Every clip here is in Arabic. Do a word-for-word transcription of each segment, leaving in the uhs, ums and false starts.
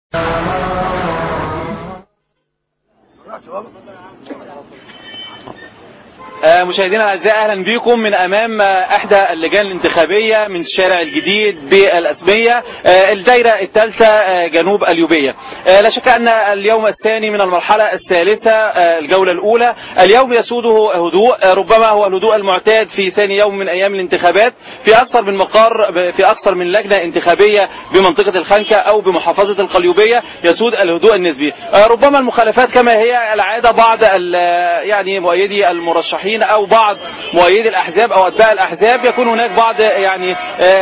مشاهدينا الاعزاء، اهلا بكم من امام احدى اللجان الانتخابيه من الشارع الجديد بالاسميه، الدائره الثالثه جنوب اليوبيه. لا شك ان اليوم الثاني من المرحله الثالثه، الجوله الاولى. اليوم يسوده هدوء، ربما هو الهدوء المعتاد في ثاني يوم من ايام الانتخابات في اكثر من مقر، في اكثر من لجنه انتخابيه بمنطقه الخنكه او بمحافظه القليوبيه. يسود الهدوء النسبي، ربما المخالفات كما هي العاده، بعض يعني مؤيدي المرشحين او بعض مؤيدي الاحزاب او اتباع الاحزاب يكون هناك بعض يعني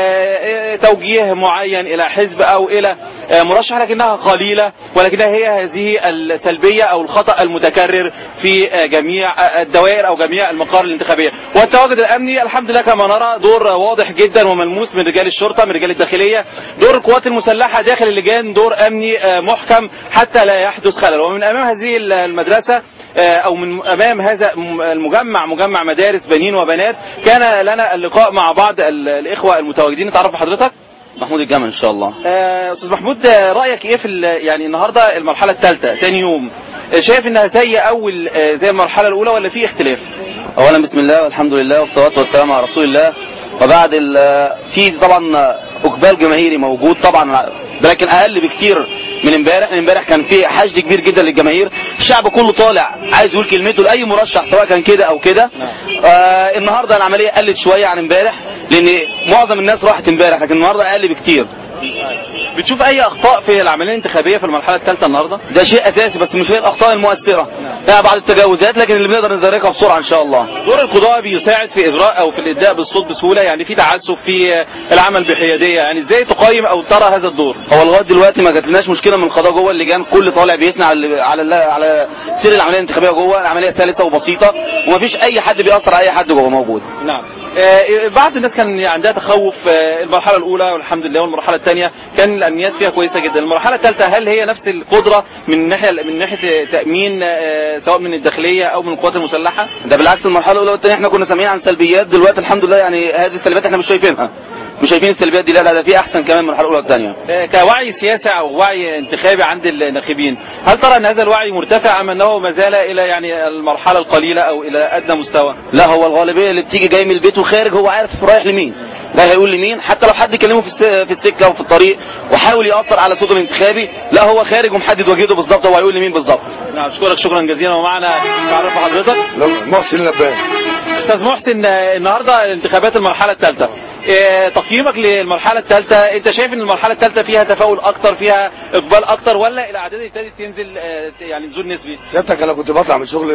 توجيه معين الى حزب او الى مرشح، لكنها قليله، ولكنها هي هذه السلبيه او الخطا المتكرر في جميع الدوائر او جميع المقار الانتخابيه. والتواجد الامني الحمد لله كما نرى دور واضح جدا وملموس من رجال الشرطه، من رجال الداخليه، دور القوات المسلحه داخل اللجان دور امني محكم حتى لا يحدث خلل. ومن امام هذه المدرسه او من امام هذا المجمع، مجمع مدارس بنين وبنات، كان لنا اللقاء مع بعض الاخوه المتواجدين. نتعرف بحضرتك. محمود الجمل ان شاء الله. استاذ محمود، رايك ايه في يعني النهارده المرحله الثالثه ثاني يوم؟ شايف انها زي اول زي المرحله الاولى ولا في اختلاف؟ اولا بسم الله والحمد لله والصلاه والسلام على رسول الله. وبعد في طبعا اقبال جماهيري موجود طبعا، لكن اقل بكتير من امبارح. امبارح كان في حشد كبير جدا للجماهير، الشعب كله طالع عايز يقول كلمته لاي مرشح سواء كان كده او كده. آه النهارده العمليه قلت شويه عن امبارح لان معظم الناس راحت امبارح، لكن النهارده اقل بكتير. بتشوف اي اخطاء في العمليه الانتخابيه في المرحله الثالثه النهارده؟ ده شيء اساسي، بس مش هي الاخطاء المؤثره، لا بعض التجاوزات، لكن اللي بنقدر ندركها بسرعه ان شاء الله. دور القضاء بيساعد في اجراء او في الاداء بالصوت بسهوله، يعني في تعسف في العمل بحياديه، يعني ازاي تقيم او ترى هذا الدور؟ هو لغايه دلوقتي ما جاتلناش مشكله من القضاء جوه اللجان، كل طالع بيثني على على على سير العمليه الانتخابيه جوه. العمليه سلسه وبسيطه ومفيش اي حد بيأثر على اي حد جوه موجود. نعم. آه بعض الناس كان عندها تخوف. آه المرحله الاولى والحمد لله، والمرحله الثانيه كان الامنيات فيها كويسه جدا. المرحله الثالثه هل هي نفس القدره من ناحيه من ناحيه تامين آه سواء من الداخليه او من القوات المسلحه؟ ده بالعكس، المرحله الاولى والثانيه احنا كنا سامعين عن سلبيات، دلوقتي الحمد لله يعني هذه السلبيات احنا مش شايفينها، مش شايفين السلبيات دي. لا لا، ده في احسن كمان من المرحله الاولى والثانيه. كوعي سياسي او وعي انتخابي عند الناخبين، هل ترى ان هذا الوعي مرتفع ام انه ما زال الى يعني المرحله القليله او الى ادنى مستوى؟ لا، هو الغالبيه اللي بتيجي جاي من البيت وخارج هو عارف رايح لمين، لا هيقول لمين، حتى لو حد كلمه في في السكه وفي الطريق وحاول ياثر على صوته الانتخابي، لا هو خارج ومحدد وجهته بالظبط، هو هيقول لمين بالظبط. نعم، اشكرك شكرا جزيلا. ومعنا تعرف حضرتك؟ محسن لبان. استاذ محسن، النهارده انتخابات المرحله الثالثه، إيه تقييمك للمرحله الثالثه؟ انت شايف ان المرحله الثالثه فيها تفاؤل اكتر، فيها اقبال اكتر، ولا الاعداد ابتدت تنزل يعني نزول نسبي؟ سيادتك انا كنت بطلع من شغل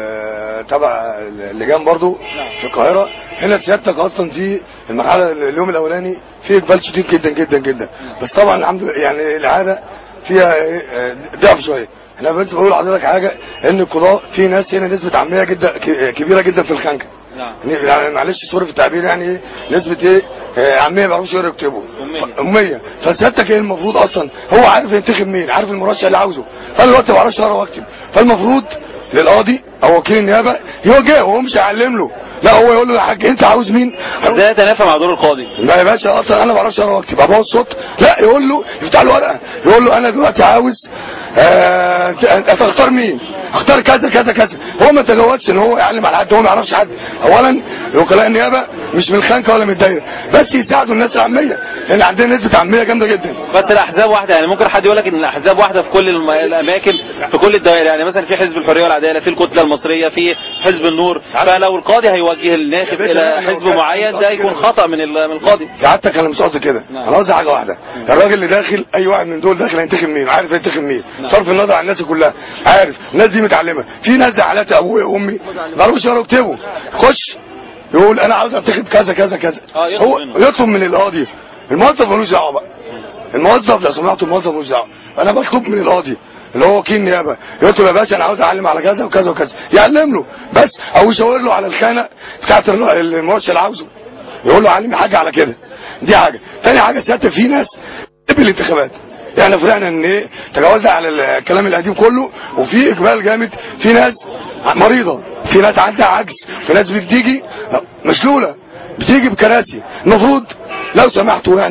تبع اللجان برضو في القاهره. هنا سيادتك اصلا في المرحله اليوم الاولاني في اقبال شديد جدا جدا جدا، بس طبعا الحمد لله يعني العاده فيها ضعف شويه. انا بس بقول لحضرتك حاجه، ان القضاء في ناس هنا نسبه عاميه جدا كبيره جدا في الخنكه. نعم. يعني معلش سوري في التعبير، يعني ايه نسبه ايه عاميه ما بيعرفوش يقروا يكتبوا، اميه. فسيادتك ايه المفروض اصلا هو عارف ينتخب مين، عارف المرشح اللي عاوزه، فانا دلوقتي ما بعرفش اقرا واكتب، فالمفروض للقاضي او وكيل النيابه يوجهه، هو مش هيعلم له، لا هو يقول له يا حاج انت عاوز مين. ازاي يتنافى مع دور القاضي؟ لا يا باشا، اصلا انا ما بعرفش اقرا واكتب، ابوظ الصوت، لا يقول له يفتح له ورقه يقول له انا دلوقتي عاوز آه انت تختار مين، اختار كذا كذا كذا. هو ما تجاوزش ان هو يعلم على حد، هو ما يعرفش حد. اولا وكلاء النيابه مش من الخنكه ولا من الدايره، بس يساعدوا الناس العاميه، لان عندنا نسبه عاميه جامده جدا. بس الاحزاب واحده، يعني ممكن حد يقول لك ان الاحزاب واحده في كل الاماكن في كل الدوائر، يعني مثلا في حزب الحريه والعداله، في الكتله المصريه، في حزب النور، فلو القاضي هيوجه الناخب الى حزب معين ده يكون خطا من من القاضي. سعادتك انا مش قصدي كده، انا قصدي حاجه واحده، الراجل اللي داخل اي واحد من دول داخل هينتخب مين، عارف هينتخب مين، صرف النظر عن الناس كلها، عارف الناس دي متعلمه. في ناس زي حالاتي ابويا وامي ما بيعرفوش يقروا يكتبوا، خش يقول انا عاوز انتخب كذا كذا كذا، هو يطلب من القاضي، الموظف ملوش دعوه بقى، الموظف لو سمحت الموظف ملوش دعوه، انا بطلب من القاضي اللي هو وكيل نيابه يقول له يا باشا انا عاوز اعلم على كذا وكذا وكذا، يعلم له بس، او يشاور له على الخانه بتاعت المرشح اللي عاوزه، يقول له علمني حاجه على كده. دي حاجه. ثاني حاجه سيادتك في ناس قبل الانتخابات، يعني فرحنا ان ايه تجاوزنا على الكلام القديم كله، وفي اقبال جامد، في ناس مريضه، في ناس عندها عجز، في ناس بتيجي مشلوله بتيجي بكراسي. المفروض لو سمحتوا يعني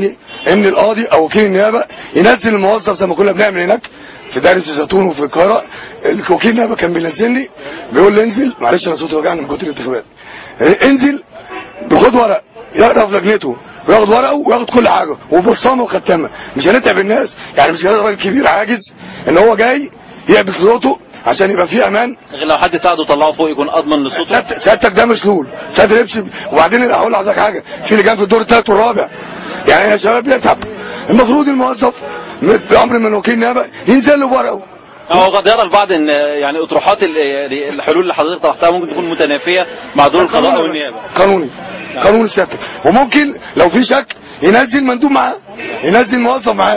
ان القاضي او وكيل النيابه ينزل الموظف زي ما كنا بنعمل هناك في دايره الزيتون وفي القاهره. وكيل النيابه كان بينزلني بيقول لي انزل، معلش انا صوتي وجعني من كتر الانتخابات، انزل بخد ورق يقرا في لجنته وياخد ورقه وياخد كل حاجه وبصامه وختامه. مش هنتعب الناس يعني، مش راجل كبير عاجز ان هو جاي يقبل صوته عشان يبقى فيه امان. غير لو حد ساعده طلعه فوق يكون اضمن لصوته. سيادتك ده مشلول، سيادتك لبس. وبعدين هقول لحضرتك حاجه، في لجان في الدور الثالث والرابع يعني يا شباب بيتعب. المفروض الموظف بامر من وكيل نيابه ينزل له بورقه. هو قد يرى البعض ان يعني اطروحات الحلول اللي حضرتك طرحتها ممكن تكون متنافيه مع دور القضاء او النيابه. قانوني قانون سيادتك، وممكن لو في شك ينزل مندوب معاه، ينزل موظف معاه.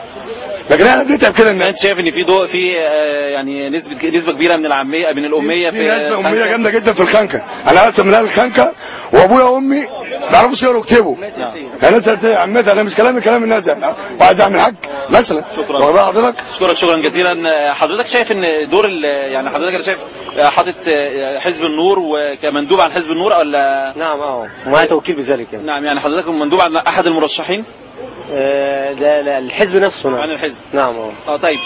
لكن احنا بنتعب كده. الناس انت شايف ان في ضوء في يعني نسبه نسبه كبيره من العاميه من الاميه في, في نسبه اميه جامده جدا في الخنكه. انا قلت من الخنكه وابويا وامي ما بيعرفوش يقروا ويكتبوا. انا سالت عمتي، انا مش كلامي كلام الناس يعني، وعايز اعمل حاج مثلا. شكرا حضرتك. شكرا شكرا جزيلا. حضرتك شايف ان دور يعني حضرتك شايف حاطط حزب النور وكمندوب عن حزب النور ولا؟ نعم اه ومعايا توكيل بذلك يعني. نعم يعني حضرتك مندوب عن احد المرشحين؟ آه لا لا الحزب نفسه. نعم عن الحزب. نعم اه اه طيب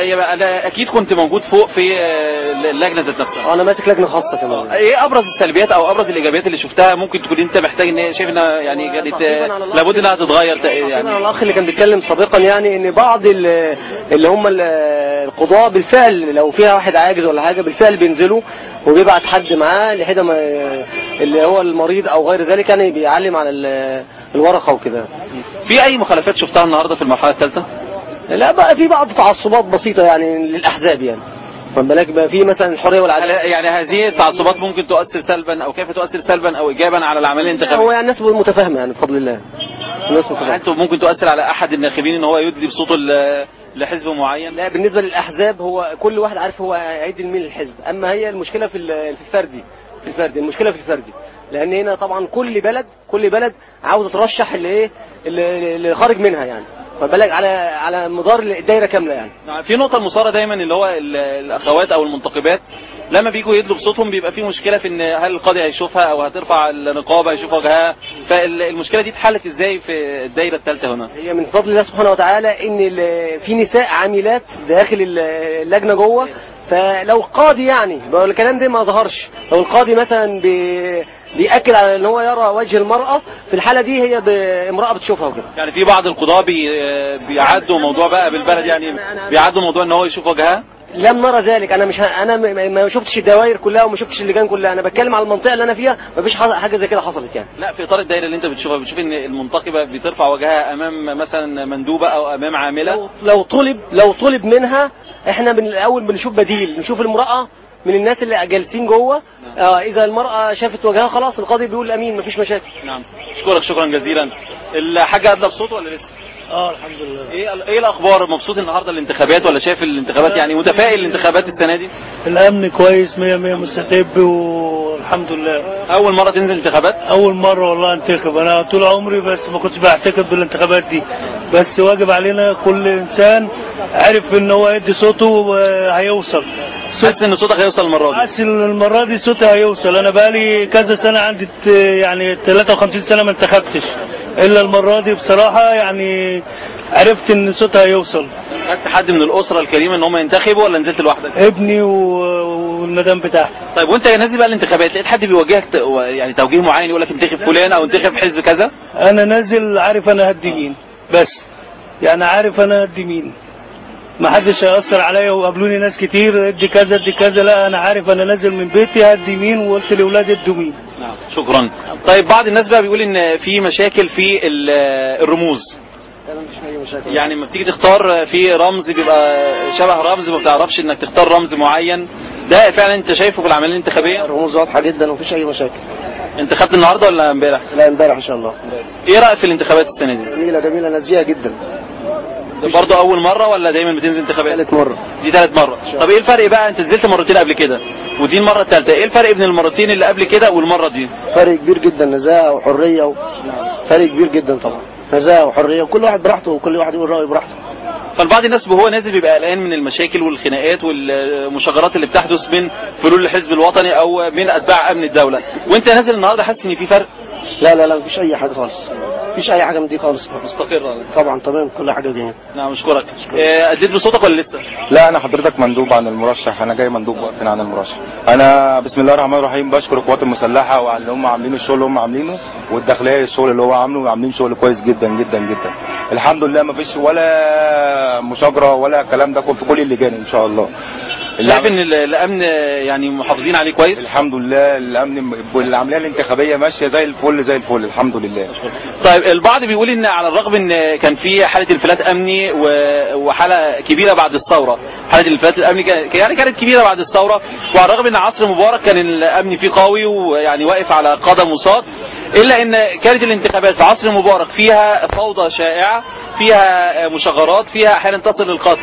انا اكيد كنت موجود فوق في اللجنه ذات نفسها. انا ماسك لجنه خاصه كمان. ايه ابرز السلبيات او ابرز الايجابيات اللي شفتها ممكن تكون انت محتاج ان شايف انها يعني كانت لابد انها تتغير يعني؟ الاخ اللي كان بيتكلم سابقا يعني ان بعض اللي هم القضاة بالفعل لو فيها واحد عاجز ولا حاجه بالفعل بينزلوا وبيبعت حد معاه لحد ما اللي هو المريض او غير ذلك يعني بيعلم على الورقه وكده. في اي مخالفات شفتها النهارده في المرحله الثالثه؟ لا بقى في بعض تعصبات بسيطه يعني للاحزاب يعني. بالك بقى في مثلا الحريه والعداله. يعني هذه التعصبات ممكن تؤثر سلبا او كيف تؤثر سلبا او ايجابا على العمليه الانتخابيه؟ هو يعني الناس متفاهمه يعني بفضل الله. الناس متفاهمه. انتوا ممكن تؤثر على احد الناخبين ان هو يدلي بصوته لحزب معين؟ لا بالنسبه للاحزاب هو كل واحد عارف هو هيدي لمين الحزب، اما هي المشكله في في الفردي في الفردي المشكله في الفردي. لان هنا طبعا كل بلد كل بلد عاوزه ترشح اللي ايه اللي خارج منها يعني، فبالك على على مدار الدايره كامله يعني. في نقطه المثاره دايما اللي هو الاخوات او المنتقبات لما بيجوا يدلوا بصوتهم بيبقى في مشكله في ان هل القاضي هيشوفها او هترفع النقابه هيشوف وجهها، فالمشكله دي اتحلت ازاي في الدايره الثالثه هنا؟ هي من فضل الله سبحانه وتعالى ان في نساء عاملات داخل اللجنه جوه، فلو القاضي يعني الكلام ده ما ظهرش، لو القاضي مثلا بي بيأكد على ان هو يرى وجه المرأة في الحالة دي هي امرأة بتشوفها وكده. يعني في بعض القضاة بي بيعدوا موضوع بقى بالبلد يعني بيعدوا موضوع ان هو يشوف وجهها؟ لم نرى ذلك. انا مش ه... انا ما شفتش الدوائر كلها وما شفتش اللجان كلها، انا بتكلم على المنطقه اللي انا فيها ما فيش حاجه زي كده حصلت يعني. لا في اطار الدائره اللي انت بتشوفها بتشوف ان المنتقبه بترفع وجهها امام مثلا مندوبه او امام عامله؟ لو, لو طلب لو طلب منها احنا من الاول بنشوف بديل، نشوف المراه من الناس اللي جالسين جوه. آه اذا المراه شافت وجهها خلاص القاضي بيقول امين مفيش مشاكل. نعم اشكرك شكرا جزيلا. الحاجه ادلى بصوت ولا لسه؟ اه الحمد لله. ايه ايه الاخبار؟ مبسوط النهارده الانتخابات ولا شايف الانتخابات يعني متفائل الانتخابات السنه دي؟ الامن كويس مية مية مستتب والحمد لله. اول مره تنزل انتخابات؟ اول مره والله انتخب. انا طول عمري بس ما كنتش بعتقد بالانتخابات دي، بس واجب علينا كل انسان عرف ان هو يدي صوته هيوصل. حاسس ان صوتك هيوصل المره دي؟ حاسس ان المره دي صوتي هيوصل. انا بقالي كذا سنه عندي يعني ثلاثة وخمسين سنه ما انتخبتش، الا المره دي بصراحه يعني عرفت ان صوتي هيوصل. خدت حد من الاسره الكريمه ان هم ينتخبوا ولا نزلت لوحدك؟ ابني والمدام بتاعتي. طيب وانت نازل بقى الانتخابات لقيت حد بيوجهك يعني توجيه معين يقول لك انتخب فلان او انتخب حزب كذا؟ انا نازل عارف انا هدي مين، بس يعني عارف انا هدي مين، ما حدش هيأثر عليا. وقابلوني ناس كتير ادي كذا ادي كذا، لا انا عارف انا نازل من بيتي هدي مين وقلت لاولادي ادوا مين. نعم شكرا. طيب بعض الناس بقى بيقول ان في مشاكل في الرموز، يعني لما بتيجي تختار في رمز بيبقى شبه رمز ما بتعرفش انك تختار رمز معين، ده فعلا انت شايفه في العمليه الانتخابيه؟ الرموز واضحه جدا ومفيش اي مشاكل. انتخبت النهارده ولا امبارح؟ لا امبارح ان شاء الله. ايه رايك في الانتخابات السنه دي؟ جميله جميله نزيهه جدا. برضه اول مره ولا دايما بتنزل انتخابات؟ ثالث مره. دي ثالث مره. طب ايه الفرق بقى؟ انت نزلت مرتين قبل كده ودي المره الثالثه، ايه الفرق بين المرتين اللي قبل كده والمره دي؟ فرق كبير جدا، نزاهه وحريه و... فرق كبير جدا طبعا، نزاهه وحريه وكل واحد براحته وكل واحد يقول رايه براحته. فالبعض الناس وهو نازل بيبقى قلقان من المشاكل والخناقات والمشاجرات اللي بتحدث بين فلول الحزب الوطني او من اتباع امن الدوله، وانت نازل النهارده حاسس ان في فرق؟ لا لا لا مفيش اي حاجه خالص، مفيش اي حاجه من دي خالص. مستقره طبعا تمام كل حاجه جميله. نعم اشكرك. آه، اديت بصوتك ولا لسه؟ لا انا حضرتك مندوب عن المرشح، انا جاي مندوب واقفين عن المرشح. انا بسم الله الرحمن الرحيم بشكر القوات المسلحه وعلى اللي هم عاملين الشغل اللي هم عاملينه، والداخليه الشغل اللي هو عامله، وعاملين شغل كويس جدا جدا جدا. الحمد لله ما فيش ولا مشاجره ولا الكلام ده في كل اللجان ان شاء الله. شايف ان الامن يعني محافظين عليه كويس؟ الحمد لله الامن العمليه الانتخابيه ماشيه زي الفل زي الفل الحمد لله. طيب البعض بيقول ان على الرغم ان كان في حاله انفلات امني وحاله كبيره بعد الثوره، حاله الانفلات الامني يعني كانت كبيره بعد الثوره، وعلى الرغم ان عصر مبارك كان الامن فيه قوي ويعني واقف على قدم وساق، الا ان كانت الانتخابات في عصر مبارك فيها فوضى شائعه، فيها مشاغرات، فيها احيانا تصل للقتل.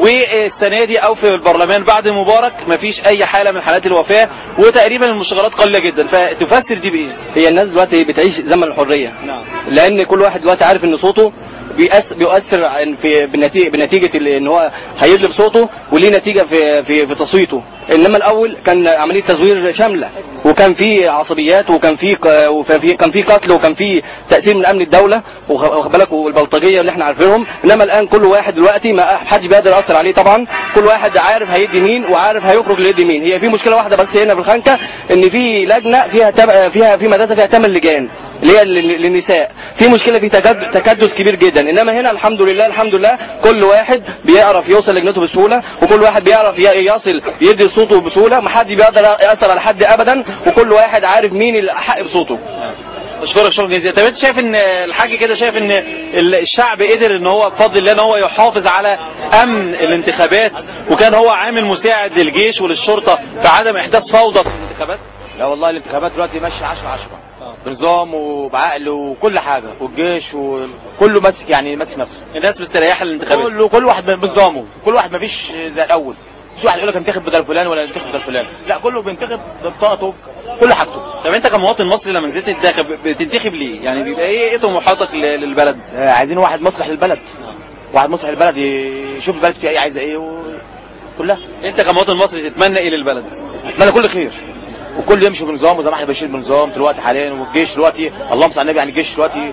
والسنه دي او في البرلمان بعد مبارك ما فيش اي حاله من حالات الوفاه، وتقريبا المشاغرات قليله جدا. فتفسر دي بايه؟ هي الناس دلوقتي بتعيش زمن الحريه. نعم. لان كل واحد دلوقتي عارف ان صوته بيأثر بيؤثر في بنتيجه بنتيجه ان هو هيدلب صوته وليه نتيجه في في في تصويته. انما الاول كان عمليه تزوير شامله، وكان في عصبيات، وكان في وفي كان في قتل، وكان في تاثير من امن الدوله واخد بالك، والبلطجيه اللي احنا عارفينهم. انما الان كل واحد دلوقتي ما حدش بيقدر ياثر عليه طبعا، كل واحد عارف هيدي مين وعارف هيخرج ليدي مين. هي في مشكله واحده بس هنا في الخنكه، ان في لجنه فيها تب... فيها في مدرسه فيها ثمان لجان اللي هي للنساء، في مشكله في تكد... تكدس كبير جدا. انما هنا الحمد لله الحمد لله كل واحد بيعرف يوصل لجنته بسهوله، وكل واحد بيعرف يصل يدي صوته بسهوله، ما حد بيقدر ياثر على حد ابدا، وكل واحد عارف مين الاحق بصوته. اشكرك شكرا جزيلا. طب انت شايف ان الحاج كده شايف ان الشعب قدر ان هو بفضل الله ان هو يحافظ على امن الانتخابات، وكان هو عامل مساعد للجيش وللشرطه في عدم احداث فوضى في الانتخابات؟ لا والله الانتخابات دلوقتي ماشيه عشرة عشرة بنظام وبعقل وكل حاجه، والجيش وكله ماسك يعني ماسك نفسه. الناس مستريحه للانتخابات، كله كل واحد بنظامه، كل واحد ما فيش زي الاول. مش واحد يقول لك انتخب بدل فلان ولا انتخب بدل فلان، لا كله بينتخب ببطاقته كل حاجته. طب انت كمواطن مصري لما نزلت تنتخب بتنتخب ليه؟ يعني بيبقى ايه ايه طموحاتك للبلد؟ آه عايزين واحد مصلح للبلد، واحد مصلح للبلد يشوف البلد فيها ايه عايزه ايه وكلها. انت كمواطن مصري تتمنى ايه للبلد؟ اتمنى كل خير، وكل يمشي بنظام وزي ما احنا ماشيين بنظام دلوقتي حاليا. والجيش دلوقتي اللهم صل على النبي، يعني الجيش دلوقتي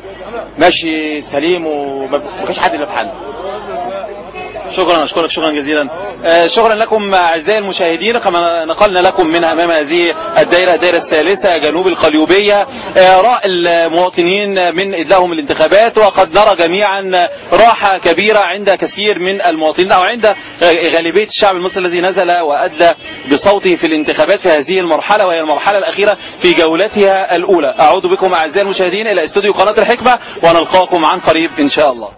ماشي سليم وما فيش حد الا في حاله. شكرا اشكرك شكرا جزيلا. آه شكرا لكم اعزائي المشاهدين، كما نقلنا لكم من امام هذه الدائره الدائره الثالثه جنوب القليوبيه آه راء المواطنين من ادلائهم الانتخابات، وقد نرى جميعا راحه كبيره عند كثير من المواطنين او عند غالبيه الشعب المصري الذي نزل وادلى بصوته في الانتخابات في هذه المرحله، وهي المرحله الاخيره في جولتها الاولى. اعود بكم اعزائي المشاهدين الى استوديو قناه الحكمه، ونلقاكم عن قريب ان شاء الله.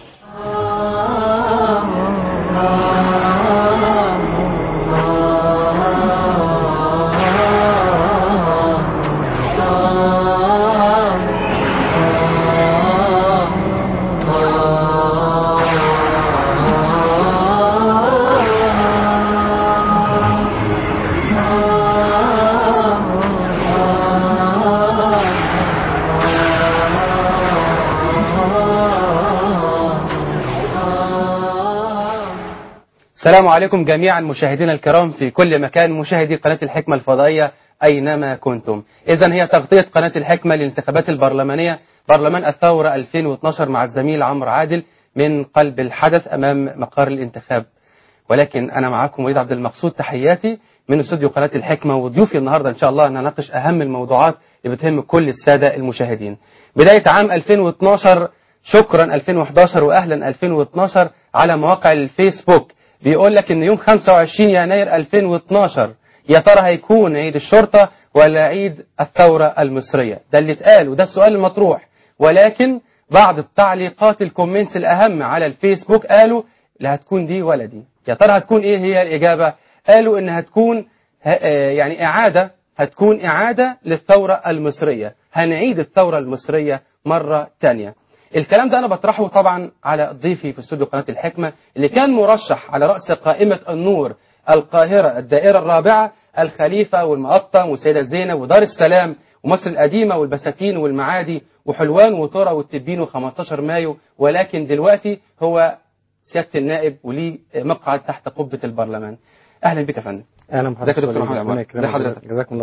السلام عليكم جميعا مشاهدينا الكرام في كل مكان، مشاهدي قناة الحكمة الفضائية أينما كنتم. إذن هي تغطية قناة الحكمة للانتخابات البرلمانية برلمان الثورة ألفين واثناشر مع الزميل عمرو عادل من قلب الحدث أمام مقر الانتخاب. ولكن أنا معكم وليد عبد المقصود، تحياتي من استوديو قناة الحكمة، وضيوفي النهاردة إن شاء الله نناقش أهم الموضوعات اللي بتهم كل السادة المشاهدين. بداية عام ألفين واثناشر، شكرا ألفين وأحد عشر وأهلا ألفين واثناشر على مواقع الفيسبوك. بيقول لك ان يوم خمسة وعشرين يناير ألفين واثناشر يا ترى هيكون عيد الشرطة ولا عيد الثورة المصرية؟ ده اللي اتقال وده السؤال المطروح. ولكن بعض التعليقات الكومنتس الأهم على الفيسبوك قالوا لا هتكون دي ولا دي. يا ترى هتكون ايه هي الإجابة؟ قالوا ان هتكون يعني إعادة، هتكون إعادة للثورة المصرية، هنعيد الثورة المصرية مرة تانية. الكلام ده أنا بطرحه طبعا على ضيفي في استوديو قناة الحكمة اللي كان مرشح على رأس قائمة النور القاهرة الدائرة الرابعة، الخليفة والمقطم والسيدة زينب ودار السلام ومصر القديمة والبساتين والمعادي وحلوان وطرة والتبين وخمستاشر مايو. ولكن دلوقتي هو سيادة النائب وليه مقعد تحت قبة البرلمان. أهلا بك يا فندم. اهلا بحضرتك. ازيك يا دكتور محمد؟ ازي حضرتك؟ جزاكم الله خير.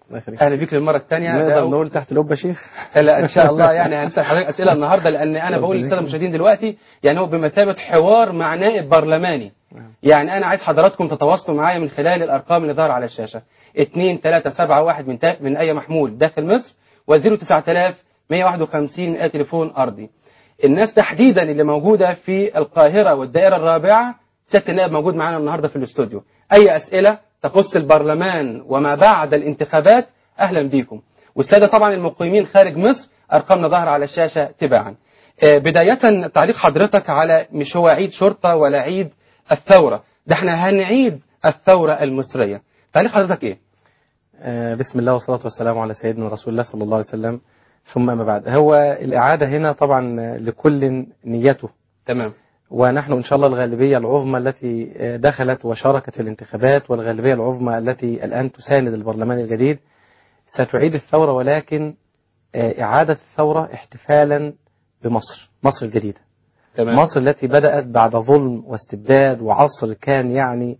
اهلا بيك للمره الثانيه. نقدر نقول تحت القبه شيخ؟ لا ان شاء الله يعني هنسال حضرتك اسئله النهارده، لان انا بقول للساده المشاهدين دلوقتي يعني هو بمثابه حوار مع نائب برلماني. يعني انا عايز حضراتكم تتواصلوا معايا من خلال الارقام اللي ظاهره على الشاشه اتنين تلاتة سبعة واحد من تا... من اي محمول داخل مصر و0 تسعة آلاف ومية وواحد وخمسين من اي تليفون ارضي. الناس تحديدا اللي موجوده في القاهره والدائره الرابعه، سياده النائب موجود معانا النهارده في الاستوديو. اي اسئله تخص البرلمان وما بعد الانتخابات اهلا بيكم. والساده طبعا المقيمين خارج مصر ارقامنا ظاهره على الشاشه تباعا. بدايه تعليق حضرتك على مش هو عيد شرطه ولا عيد الثوره، ده احنا هنعيد الثوره المصريه. تعليق حضرتك ايه؟ آه بسم الله والصلاه والسلام على سيدنا رسول الله صلى الله عليه وسلم، ثم ما بعد. هو الاعاده هنا طبعا لكل نيته. تمام. ونحن إن شاء الله الغالبية العظمى التي دخلت وشاركت في الانتخابات، والغالبية العظمى التي الآن تساند البرلمان الجديد ستعيد الثورة، ولكن إعادة الثورة احتفالا بمصر، مصر الجديدة. تمام. مصر التي بدأت بعد ظلم واستبداد وعصر كان يعني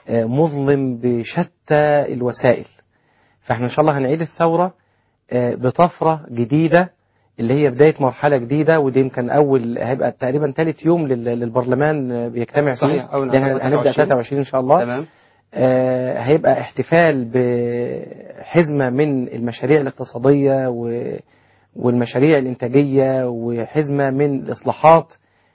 مظلم بشتى الوسائل. فاحنا إن شاء الله هنعيد الثورة بطفرة جديدة اللي هي بداية مرحلة جديدة، ودي يمكن أول هيبقى تقريبا ثالث يوم للبرلمان بيجتمع فيه. صحيح. هنبدأ ثلاثة وعشرين إن شاء الله. تمام. آه هيبقى احتفال بحزمة من المشاريع الاقتصادية والمشاريع الإنتاجية، وحزمة من الإصلاحات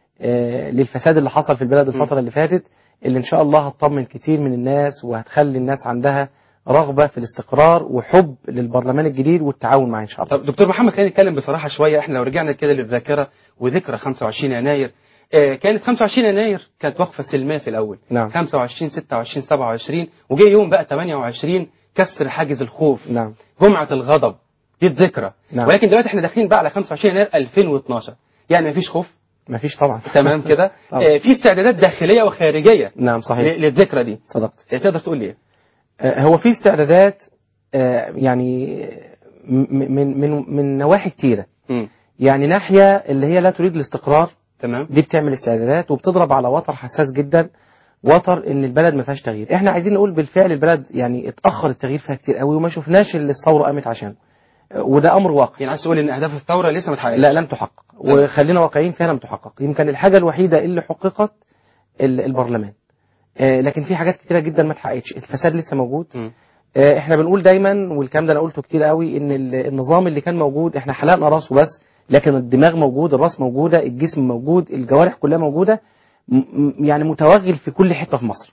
آه للفساد اللي حصل في البلد الفترة اللي فاتت، اللي إن شاء الله هتطمن كتير من الناس وهتخلي الناس عندها رغبة في الاستقرار وحب للبرلمان الجديد والتعاون معه إن شاء الله. طب دكتور محمد خلينا نتكلم بصراحة شوية. احنا لو رجعنا كده للذاكرة وذكرى خمسة وعشرين يناير، آه كانت خمسة وعشرين يناير كانت وقفة سلمية في الأول. نعم. خمسة وعشرين ستة وعشرين سبعة وعشرين وجه يوم بقى ثمانية وعشرين كسر حاجز الخوف. نعم. جمعة الغضب دي الذكرى. نعم. ولكن دلوقتي احنا داخلين بقى على خمسة وعشرين يناير ألفين واثناشر، يعني مفيش خوف. مفيش طبعا. تمام كده. آه في استعدادات داخلية وخارجية. نعم صحيح. للذكرى دي. صدقت. آه تقدر تقول لي آه هو في استعدادات آه يعني من من من نواحي كتيرة. م. يعني ناحية اللي هي لا تريد الاستقرار. تمام. دي بتعمل استعدادات وبتضرب على وتر حساس جدا، وتر ان البلد ما فيهاش تغيير. احنا عايزين نقول بالفعل البلد يعني اتاخر التغيير فيها كتير قوي، وما شفناش اللي الثوره قامت عشانه، وده امر واقع. يعني عايز تقول ان اهداف الثوره لسه ما اتحققتش؟ لا لم تحقق، وخلينا واقعيين فيها لم تحقق. يمكن الحاجه الوحيده اللي حققت البرلمان، لكن في حاجات كتيره جدا ما اتحققتش. الفساد لسه موجود. م. احنا بنقول دايما، والكلام ده انا قلته كتير قوي، ان النظام اللي كان موجود احنا حلقنا راسه بس، لكن الدماغ موجود، الراس موجودة، الجسم موجود، الجوارح كلها موجودة، يعني متوغل في كل حتة في مصر.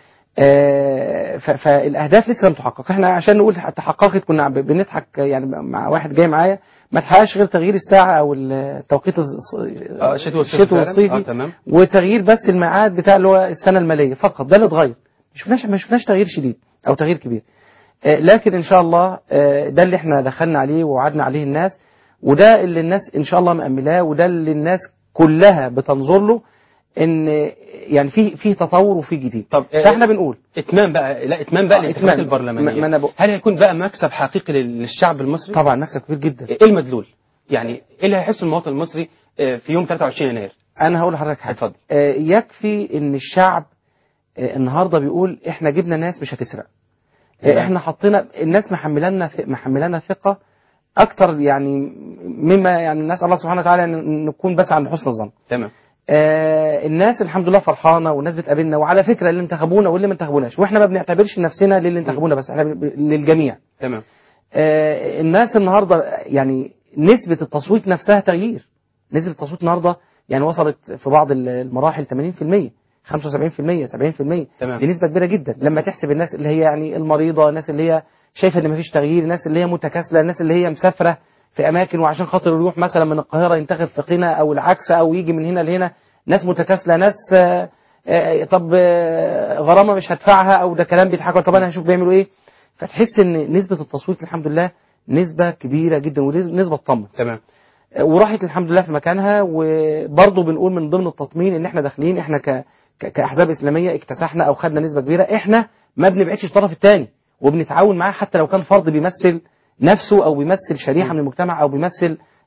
فالأهداف لسه لم تحقق. احنا عشان نقول تحققت كنا بنضحك يعني مع واحد جاي معايا، ما تحققش غير تغيير الساعة أو التوقيت الشتوي والصيفي، وتغيير بس الميعاد بتاع اللي هو السنة المالية فقط، ده اللي اتغير. ما شفناش ما شفناش تغيير شديد أو تغيير كبير. لكن إن شاء الله ده اللي احنا دخلنا عليه ووعدنا عليه الناس، وده اللي الناس إن شاء الله مأملاه، وده اللي الناس كلها بتنظر له، إن يعني في في تطور وفي جديد. طب فإحنا بنقول إتمام بقى، لا إتمام بقى الانتخابات البرلمانية. هل هيكون بقى مكسب حقيقي للشعب المصري؟ طبعا مكسب كبير جدا. إيه المدلول؟ يعني إيه اللي هيحسه المواطن المصري في يوم ثلاثة وعشرين يناير؟ أنا هقول لحضرتك حاجة. اتفضل. يكفي إن الشعب النهارده بيقول إحنا جبنا ناس مش هتسرق. إحنا حطينا الناس محملانا محملانا ثقة أكتر، يعني مما يعني نسأل الله سبحانه وتعالى أن نكون بس عند حسن الظن. تمام. آه الناس الحمد لله فرحانة، والناس بتقابلنا، وعلى فكرة اللي انتخبونا واللي ما انتخبوناش، واحنا ما بنعتبرش نفسنا للي انتخبونا بس، احنا للجميع. تمام. آه الناس النهارده يعني نسبة التصويت نفسها تغيير. نسبة التصويت النهارده يعني وصلت في بعض المراحل ثمانين بالمئة خمسة وسبعين بالمئة سبعين بالمئة. تمام. دي نسبة كبيرة جدا لما تحسب الناس اللي هي يعني المريضة، الناس اللي هي شايفة ان مفيش تغيير، الناس اللي هي متكاسلة، الناس اللي هي مسافرة في اماكن وعشان خاطر يروح مثلا من القاهرة ينتخب في قنا او العكس، او يجي من هنا لهنا، ناس متكاسلة، ناس آآ آآ طب آآ غرامة مش هدفعها، او ده كلام بيضحكوا، طب انا هشوف بيعملوا ايه. فتحس ان نسبة التصويت الحمد لله نسبة كبيرة جدا، ونسبة تطمن. تمام. وراحت الحمد لله في مكانها. وبرضه بنقول من ضمن التطمين ان احنا داخلين، احنا ك كأحزاب إسلامية اكتسحنا أو خدنا نسبة كبيرة، إحنا ما بنبعدش الطرف الثاني، وبنتعاون معاه حتى لو كان فرد بيمثل نفسه أو بيمثل شريحة من المجتمع أو بيمثل